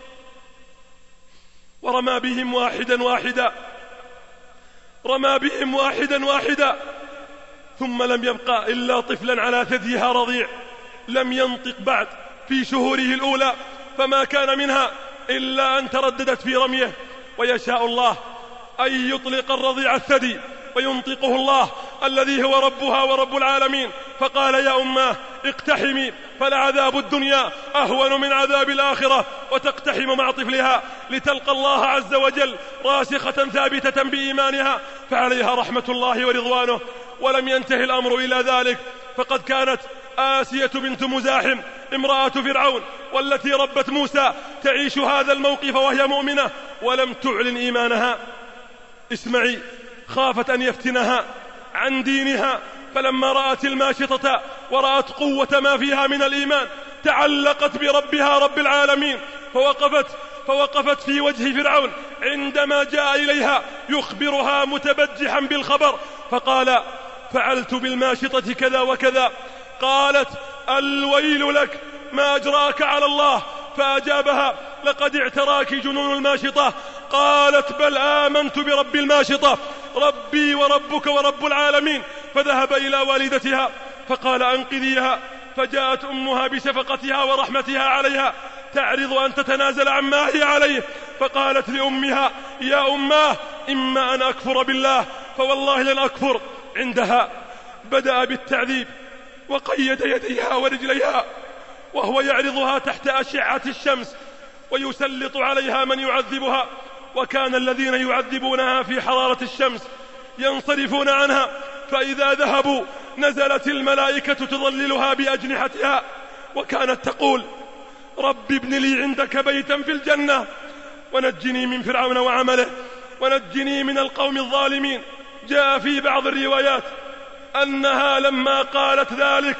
ورمى بهم واحدا واحدا رمى بهم واحدا واحدا ثم لم يبقى إلا طفلا على ثديها رضيع لم ينطق بعد في شهوره الأولى، فما كان منها إلا أن ترددت في رميه. ويشاء الله أن يطلق الرضيع الثدي وينطقه الله الذي هو ربها ورب العالمين. فقال يا أماه اقتحمي فلعذاب الدنيا أهون من عذاب الآخرة، وتقتحم مع طفلها لتلقى الله عز وجل راسخة ثابتة بإيمانها، فعليها رحمة الله ورضوانه. ولم ينتهي الأمر إلى ذلك، فقد كانت آسية بنت مزاحم امرأة فرعون والتي ربت موسى تعيش هذا الموقف وهي مؤمنة ولم تعلن إيمانها. اسمعي، خافت أن يفتنها عن دينها، فلما رأت الماشطة ورأت قوة ما فيها من الإيمان تعلقت بربها رب العالمين، فوقفت فوقفت في وجه فرعون عندما جاء إليها يخبرها متبجحا بالخبر. فقال فعلت بالماشطة كذا وكذا. قالت الويل لك، ما أجراك على الله؟ فأجابها لقد اعتراك جنون الماشطة. قالت بل آمنت برب الماشطة ربي وربك ورب العالمين. فذهب إلى والدتها فقال أنقذيها، فجاءت أمها بشفقتها ورحمتها عليها تعرض أن تتنازل عما هي عليه. فقالت لأمها يا أماه إما أن أكفر بالله فوالله لن أكفر. عندها بدأ بالتعذيب وقيد يديها ورجليها وهو يعرضها تحت أشعة الشمس ويسلط عليها من يعذبها. وكان الذين يعذبونها في حرارة الشمس ينصرفون عنها، فإذا ذهبوا نزلت الملائكة تظللها بأجنحتها. وكانت تقول رب ابن لي عندك بيتا في الجنة ونجني من فرعون وعمله ونجني من القوم الظالمين. جاء في بعض الروايات أنها لما قالت ذلك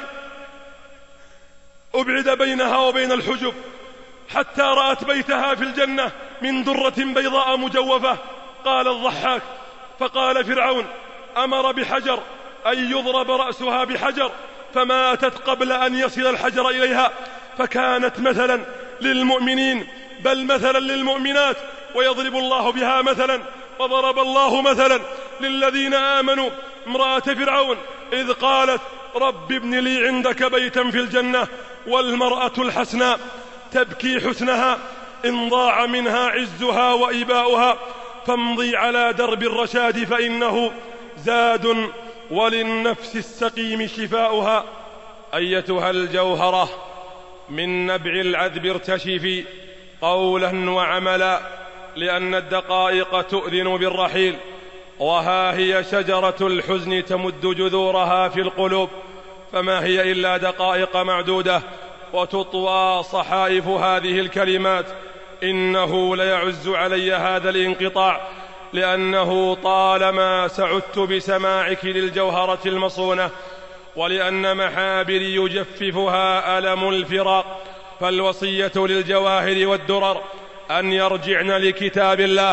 أبعد بينها وبين الحجب حتى رأت بيتها في الجنة من درة بيضاء مجوفة. قال الضحاك فقال فرعون أمر بحجر أن يضرب رأسها بحجر فماتت قبل أن يصل الحجر إليها، فكانت مثلا للمؤمنين بل مثلا للمؤمنات، ويضرب الله بها مثلا. وضرب الله مثلا للذين آمنوا امرأة فرعون إذ قالت رب ابن لي عندك بيتا في الجنة والمرأة الحسناء تبكي حسنها إن ضاع منها عزها وإباؤها فامضي على درب الرشاد فإنه زاد وللنفس السقيم شفاؤها. أيتها الجوهرة من نبع العذب ارتشفي قولا وعملا، لأن الدقائق تؤذن بالرحيل، وها هي شجرة الحزن تمد جذورها في القلوب، فما هي إلا دقائق معدودة وتطوى صحائف هذه الكلمات. إنه ليعز علي هذا الانقطاع، لأنه طالما سعدت بسماعك للجوهرة المصونة، ولأن محابري يجففها ألم الفراق. فالوصية للجواهر والدرر أن يرجعن لكتاب الله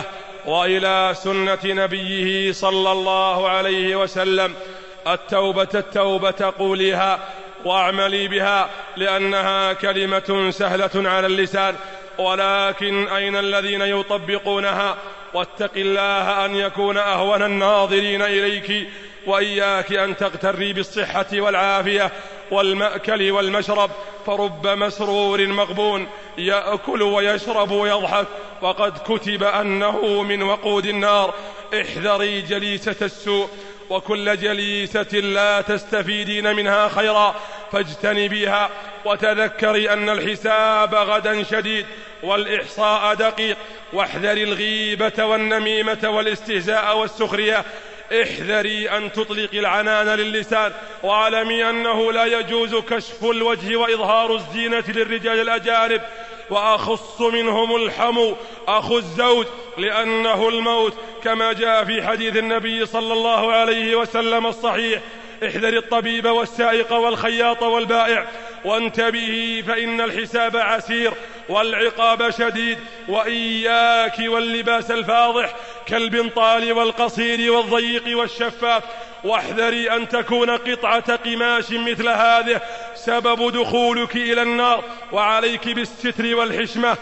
وإلى سنة نبيه صلى الله عليه وسلم. التوبة التوبة قوليها واعملي بها، لأنها كلمة سهلة على اللسان، ولكن أين الذين يطبقونها؟ واتق الله أن يكون أهون الناظرين إليك، وإياك أن تغتري بالصحة والعافية والمأكل والمشرب، فرب مسرور مغبون يأكل ويشرب ويضحك وقد كتب أنه من وقود النار. احذري جليسة السوء، وكل جليسة لا تستفيدين منها خيرا فاجتنبيها، وتذكري أن الحساب غدا شديد والإحصاء دقيق. واحذري الغيبة والنميمة والاستهزاء والسخرية. احذري أن تطلقي العنان للسان، واعلمي أنه لا يجوز كشف الوجه وإظهار الزينة للرجال الأجانب، وأخص منهم الحمو أخو الزوج، لأنه الموت كما جاء في حديث النبي صلى الله عليه وسلم الصحيح. احذري الطبيب والسائق والخياط والبائع، وانتبهي فإن الحساب عسير والعقاب شديد. وإياك واللباس الفاضح كالبنطال والقصير والضيق والشفاف. واحذري أن تكون قطعة قماش مثل هذه سبب دخولك إلى النار، وعليك بالستر والحشمة.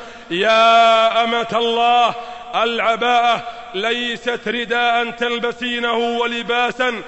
يا أمة الله، العباءة ليست رداء تلبسينه ولباسا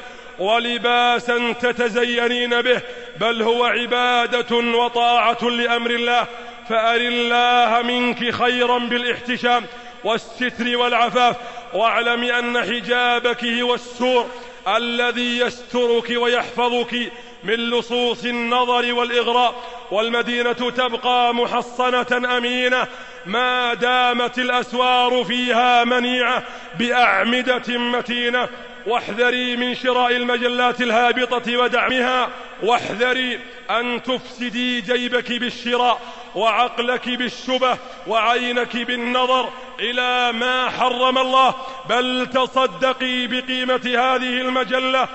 ولباسا تتزينين به، بل هو عبادة وطاعة لأمر الله. فأر الله منك خيرا بالاحتشام والستر والعفاف، واعلم أن حجابك هو السور الذي يسترك ويحفظك من لصوص النظر والإغراء. والمدينة تبقى محصنة أمينة ما دامت الأسوار فيها منيعة بأعمدة متينة. واحذري من شراء المجلات الهابطة ودعمها، واحذري أن تفسدي جيبك بالشراء وعقلك بالشبه وعينك بالنظر إلى ما حرم الله، بل تصدقي بقيمة هذه المجلة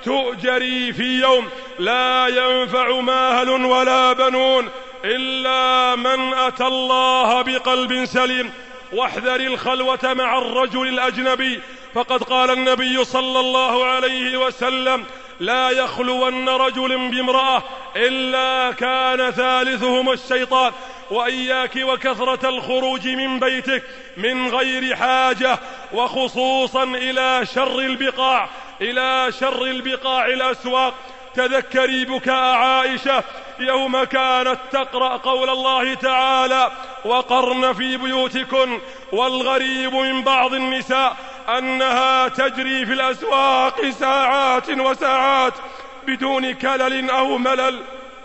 تؤجري في يوم لا ينفع مال ولا بنون إلا من أتى الله بقلب سليم. واحذري الخلوة مع الرجل الأجنبي، فقد قال النبي صلى الله عليه وسلم: لا يخلون رجل بامرأة إلا كان ثالثهما الشيطان. وإياك وكثرة الخروج من بيتك من غير حاجة، وخصوصا إلى شر البقاع إلى شر البقاع الأسواق. تذكري بكاء عائشة يوم كانت تقرأ قول الله تعالى: وقرن في بيوتكن. والغريب من بعض النساء أنها تجري في الأسواق ساعات وساعات بدون كلل أو ملل.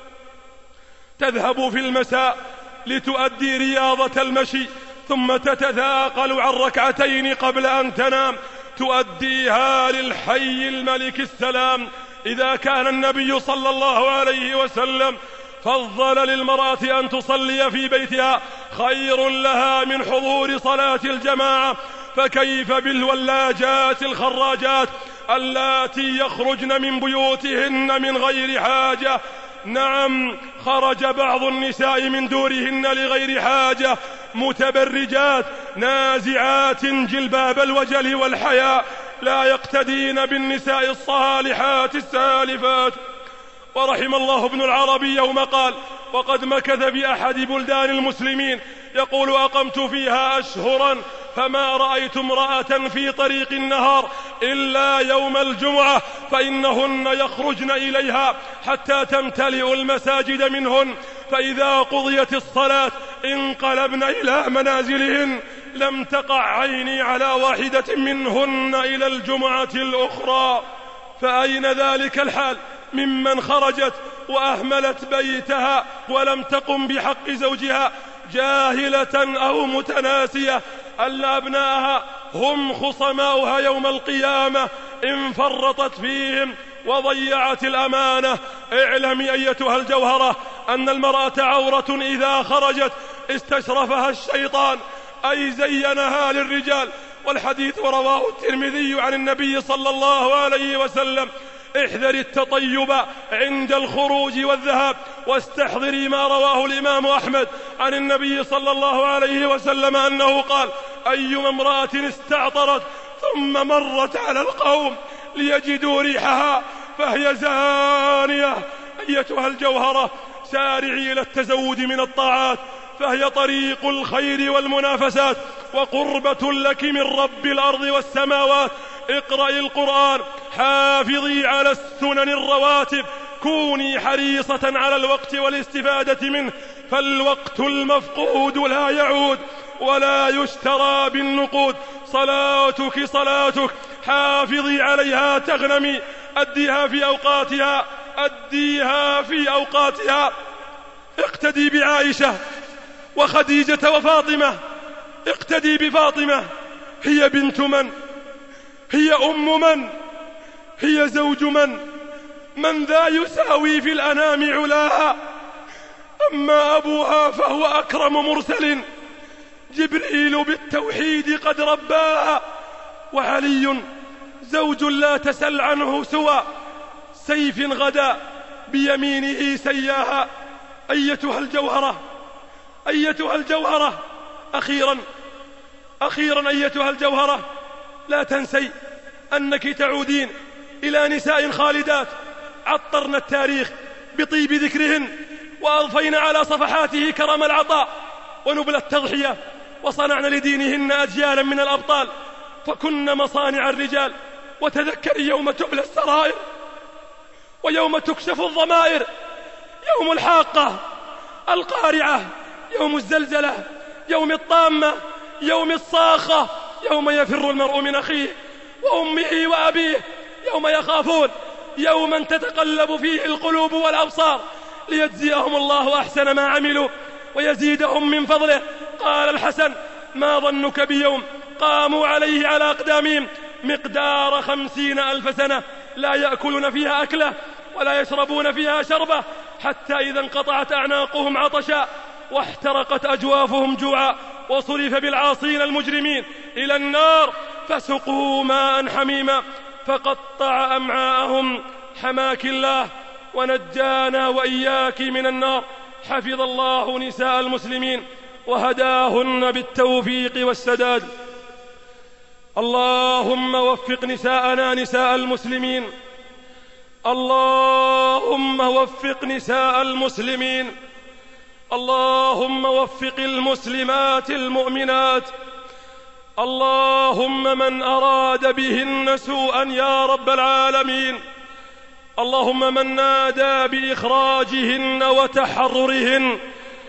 تذهب في المساء لتؤدي رياضة المشي، ثم تتثاقل عن ركعتين قبل أن تنام تؤديها للحي الملك السلام. إذا كان النبي صلى الله عليه وسلم فضل للمرأة أن تصلي في بيتها خير لها من حضور صلاة الجماعة، فكيف بالولاجات الخراجات اللاتي يخرجن من بيوتهن من غير حاجة؟ نعم، خرج بعض النساء من دورهن لغير حاجة متبرجات نازعات جلباب الوجل والحياء، لا يقتدين بالنساء الصالحات السالفات. ورحم الله ابن العربي يوم قال: وقد مكث في أحد بلدان المسلمين يقول: أقمت فيها أشهرا فما رأيت امرأة في طريق النهار إلا يوم الجمعة، فإنهن يخرجن إليها حتى تمتلئ المساجد منهن، فإذا قضيت الصلاة انقلبن إلى منازلهن. لم تقع عيني على واحدة منهن إلى الجمعة الأخرى. فأين ذلك الحال ممن خرجت وأهملت بيتها ولم تقم بحق زوجها، جاهلة أو متناسية أن أبناءها هم خصماؤها يوم القيامة إن فرطت فيهم وضيعت الأمانة. اعلمي أيتها الجوهرة أن المرأة عورة إذا خرجت استشرفها الشيطان، أي زينها للرجال. والحديث رواه الترمذي عن النبي صلى الله عليه وسلم: احذري التطيب عند الخروج والذهاب. واستحضري ما رواه الإمام أحمد عن النبي صلى الله عليه وسلم أنه قال: أيما امرأة استعطرت ثم مرت على القوم ليجدوا ريحها فهي زانية. أيتها الجوهرة سارعي إلى التزود من الطاعات فهي طريق الخير والمنافسات وقربة لك من رب الأرض والسماوات. اقرأي القرآن، حافظي على السنن الرواتب، كوني حريصة على الوقت والاستفادة منه، فالوقت المفقود لا يعود ولا يشترى بالنقود. صلاتك صلاتك حافظي عليها تغنمي، أديها في أوقاتها أديها في أوقاتها. اقتدي بعائشة وخديجة وفاطمة، اقتدي بفاطمة، هي بنت من؟ هي أم من؟ هي زوج من؟ من ذا يساوي في الأنام علاها؟ أما أبوها فهو أكرم مرسل، جبريل بالتوحيد قد رباها. وعلي زوج لا تسل عنه سوى سيف غدا بيمينه سياها. أيتها الجوهرة أيتها الجوهرة أخيرا أخيرا أيتها الجوهرة، لا تنسي أنك تعودين إلى نساء خالدات عطرن التاريخ بطيب ذكرهن وأضفين على صفحاته كرم العطاء ونبل التضحية، وصنعن لدينهن أجيالا من الأبطال فكن مصانع الرجال. وتذكري يوم تبلى السرائر ويوم تكشف الضمائر، يوم الحاقة القارعة، يوم الزلزلة، يوم الطامة، يوم الصاخة، يوم يفر المرء من أخيه وأمه وأبيه، يوم يخافون، يوما تتقلب فيه القلوب والأبصار ليجزيهم الله أحسن ما عملوا ويزيدهم من فضله. قال الحسن: ما ظنك بيوم قاموا عليه على أقدامهم مقدار خمسين ألف سنة لا يأكلون فيها أكلة ولا يشربون فيها شربة، حتى إذا انقطعت أعناقهم عطشا واحترقت أجوافهم جوعا وصرف بالعاصين المجرمين إلى النار فسقوا ماء حميما فقطع أمعاءهم. حماك الله ونجانا وإياك من النار. حفظ الله نساء المسلمين وهداهن بالتوفيق والسداد. اللهم وفق نساءنا نساء المسلمين، اللهم وفق نساء المسلمين، اللهم وفق المسلمات المؤمنات. اللهم من أراد بهن سوءا يا رب العالمين، اللهم من نادى بإخراجهن وتحررهن،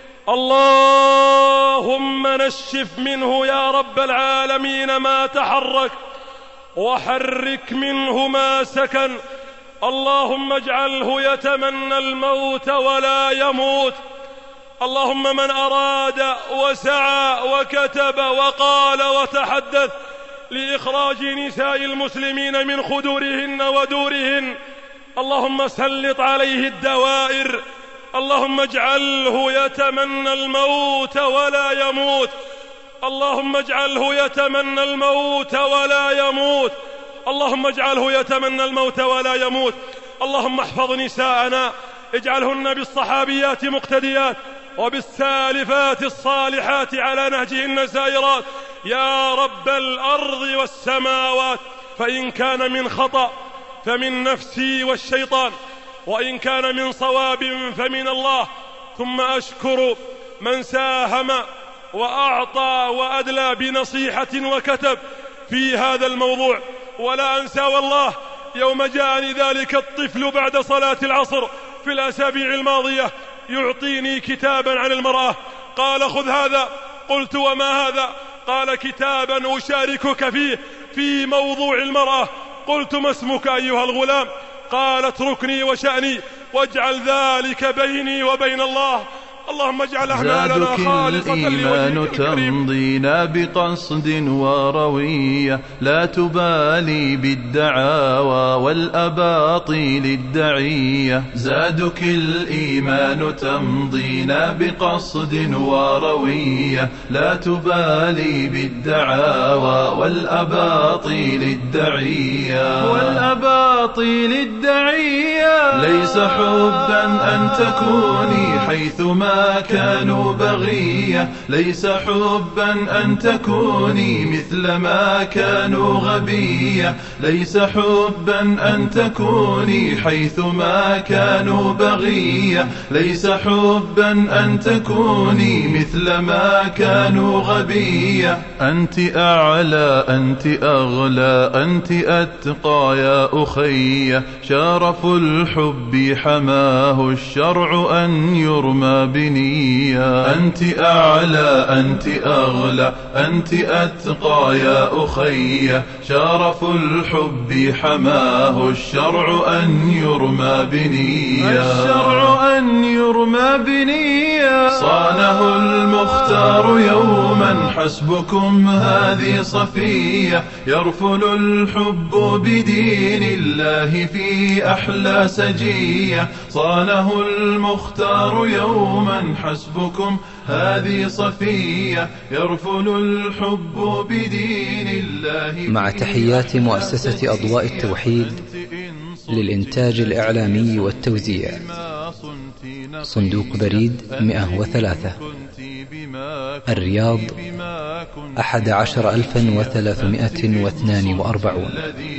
اللهم نشف منه يا رب العالمين ما تحرك وحرك منه ما سكن. اللهم اجعله يتمنى الموت ولا يموت. اللهم من أراد وسعى وكتب وقال وتحدث لإخراج نساء المسلمين من خدورهن ودورهن، اللهم سلط عليه الدوائر. اللهم اجعله يتمنى الموت ولا يموت، اللهم اجعله يتمنى الموت ولا يموت، اللهم اجعله يتمنى الموت ولا يموت. اللهم احفظ نساءنا، اجعلهن بالصحابيات مقتديات وبالسالفات الصالحات على نهجهن سائرات يا رب الأرض والسماوات. فإن كان من خطأ فمن نفسي والشيطان، وإن كان من صواب فمن الله. ثم أشكر من ساهم وأعطى وأدلى بنصيحة وكتب في هذا الموضوع. ولا أنسى والله يوم جاءني ذلك الطفل بعد صلاة العصر في الأسابيع الماضية يعطيني كتابا عن المرأة، قال: خذ هذا. قلت: وما هذا؟ قال: كتابا أشاركك فيه في موضوع المرأة. قلت: ما اسمك أيها الغلام؟ قال: اتركني وشأني واجعل ذلك بيني وبين الله. اللهم اجعل أعمالنا خالصة لوجهك الكريم. تمضينا بقصد وروية، لا تبالي بالدعاوى والأباطيل الدعية. زادك الإيمان تمضينا بقصد وروية، لا تبالي بالدعاوى والأباطيل الدعية والأباطيل الدعية. ليس حبا أن تكوني حيثما ما كانوا بغية ليس حبا أن تكوني مثل ما كانوا غبية ليس حبا أن تكوني حيث ما كانوا بغية ليس حبا أن تكوني مثل ما كانوا غبية أنت أعلى أنت أغلى أنت أتقى يا أخي شرف الحب حماه الشرع أن يرمى بنية أنت أعلى أنت أغلى أنت أتقى يا أخي شرف الحب حماه الشرع أن يرمى بنية الشرع أن يرمى بنية صانه المختار يوما حسبكم هذه صفية يرفل الحب بدين الله في أحلى سجية صانه المختار يوما حسبكم هذه صفية يرفل الحب بدين الله. مع تحيات مؤسسة أضواء التوحيد للإنتاج الإعلامي والتوزيع، صندوق بريد مئة وثلاثة، الرياض، أحد عشر ألفا وثلاثمائة واثنان وأربعون.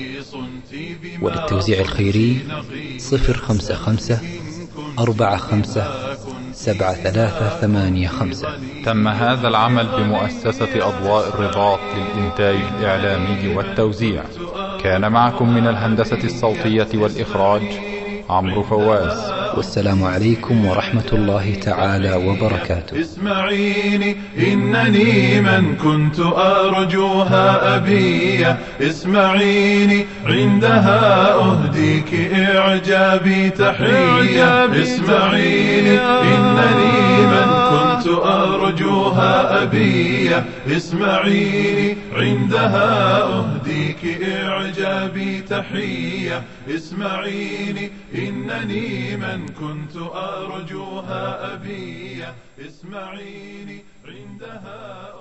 وللتوزيع الخيري صفر خمسة خمسة أربعة خمسة سبعة ثلاثة ثمانية خمسة. تم هذا العمل بمؤسسة أضواء الرباط للإنتاج الإعلامي والتوزيع. كان معكم من الهندسة الصوتية والإخراج عمرو فواز. والسلام عليكم ورحمة الله تعالى وبركاته. اسمعيني إنني من كنت أرجوها أبية اسمعيني عندها أهديك إعجابي تحية اسمعيني إنني من كنت أرجوها أبية اسمعيني عندها أهديك إعجابي تحية اسمعيني إنني من كنت أرجوها أبية اسمعيني عندها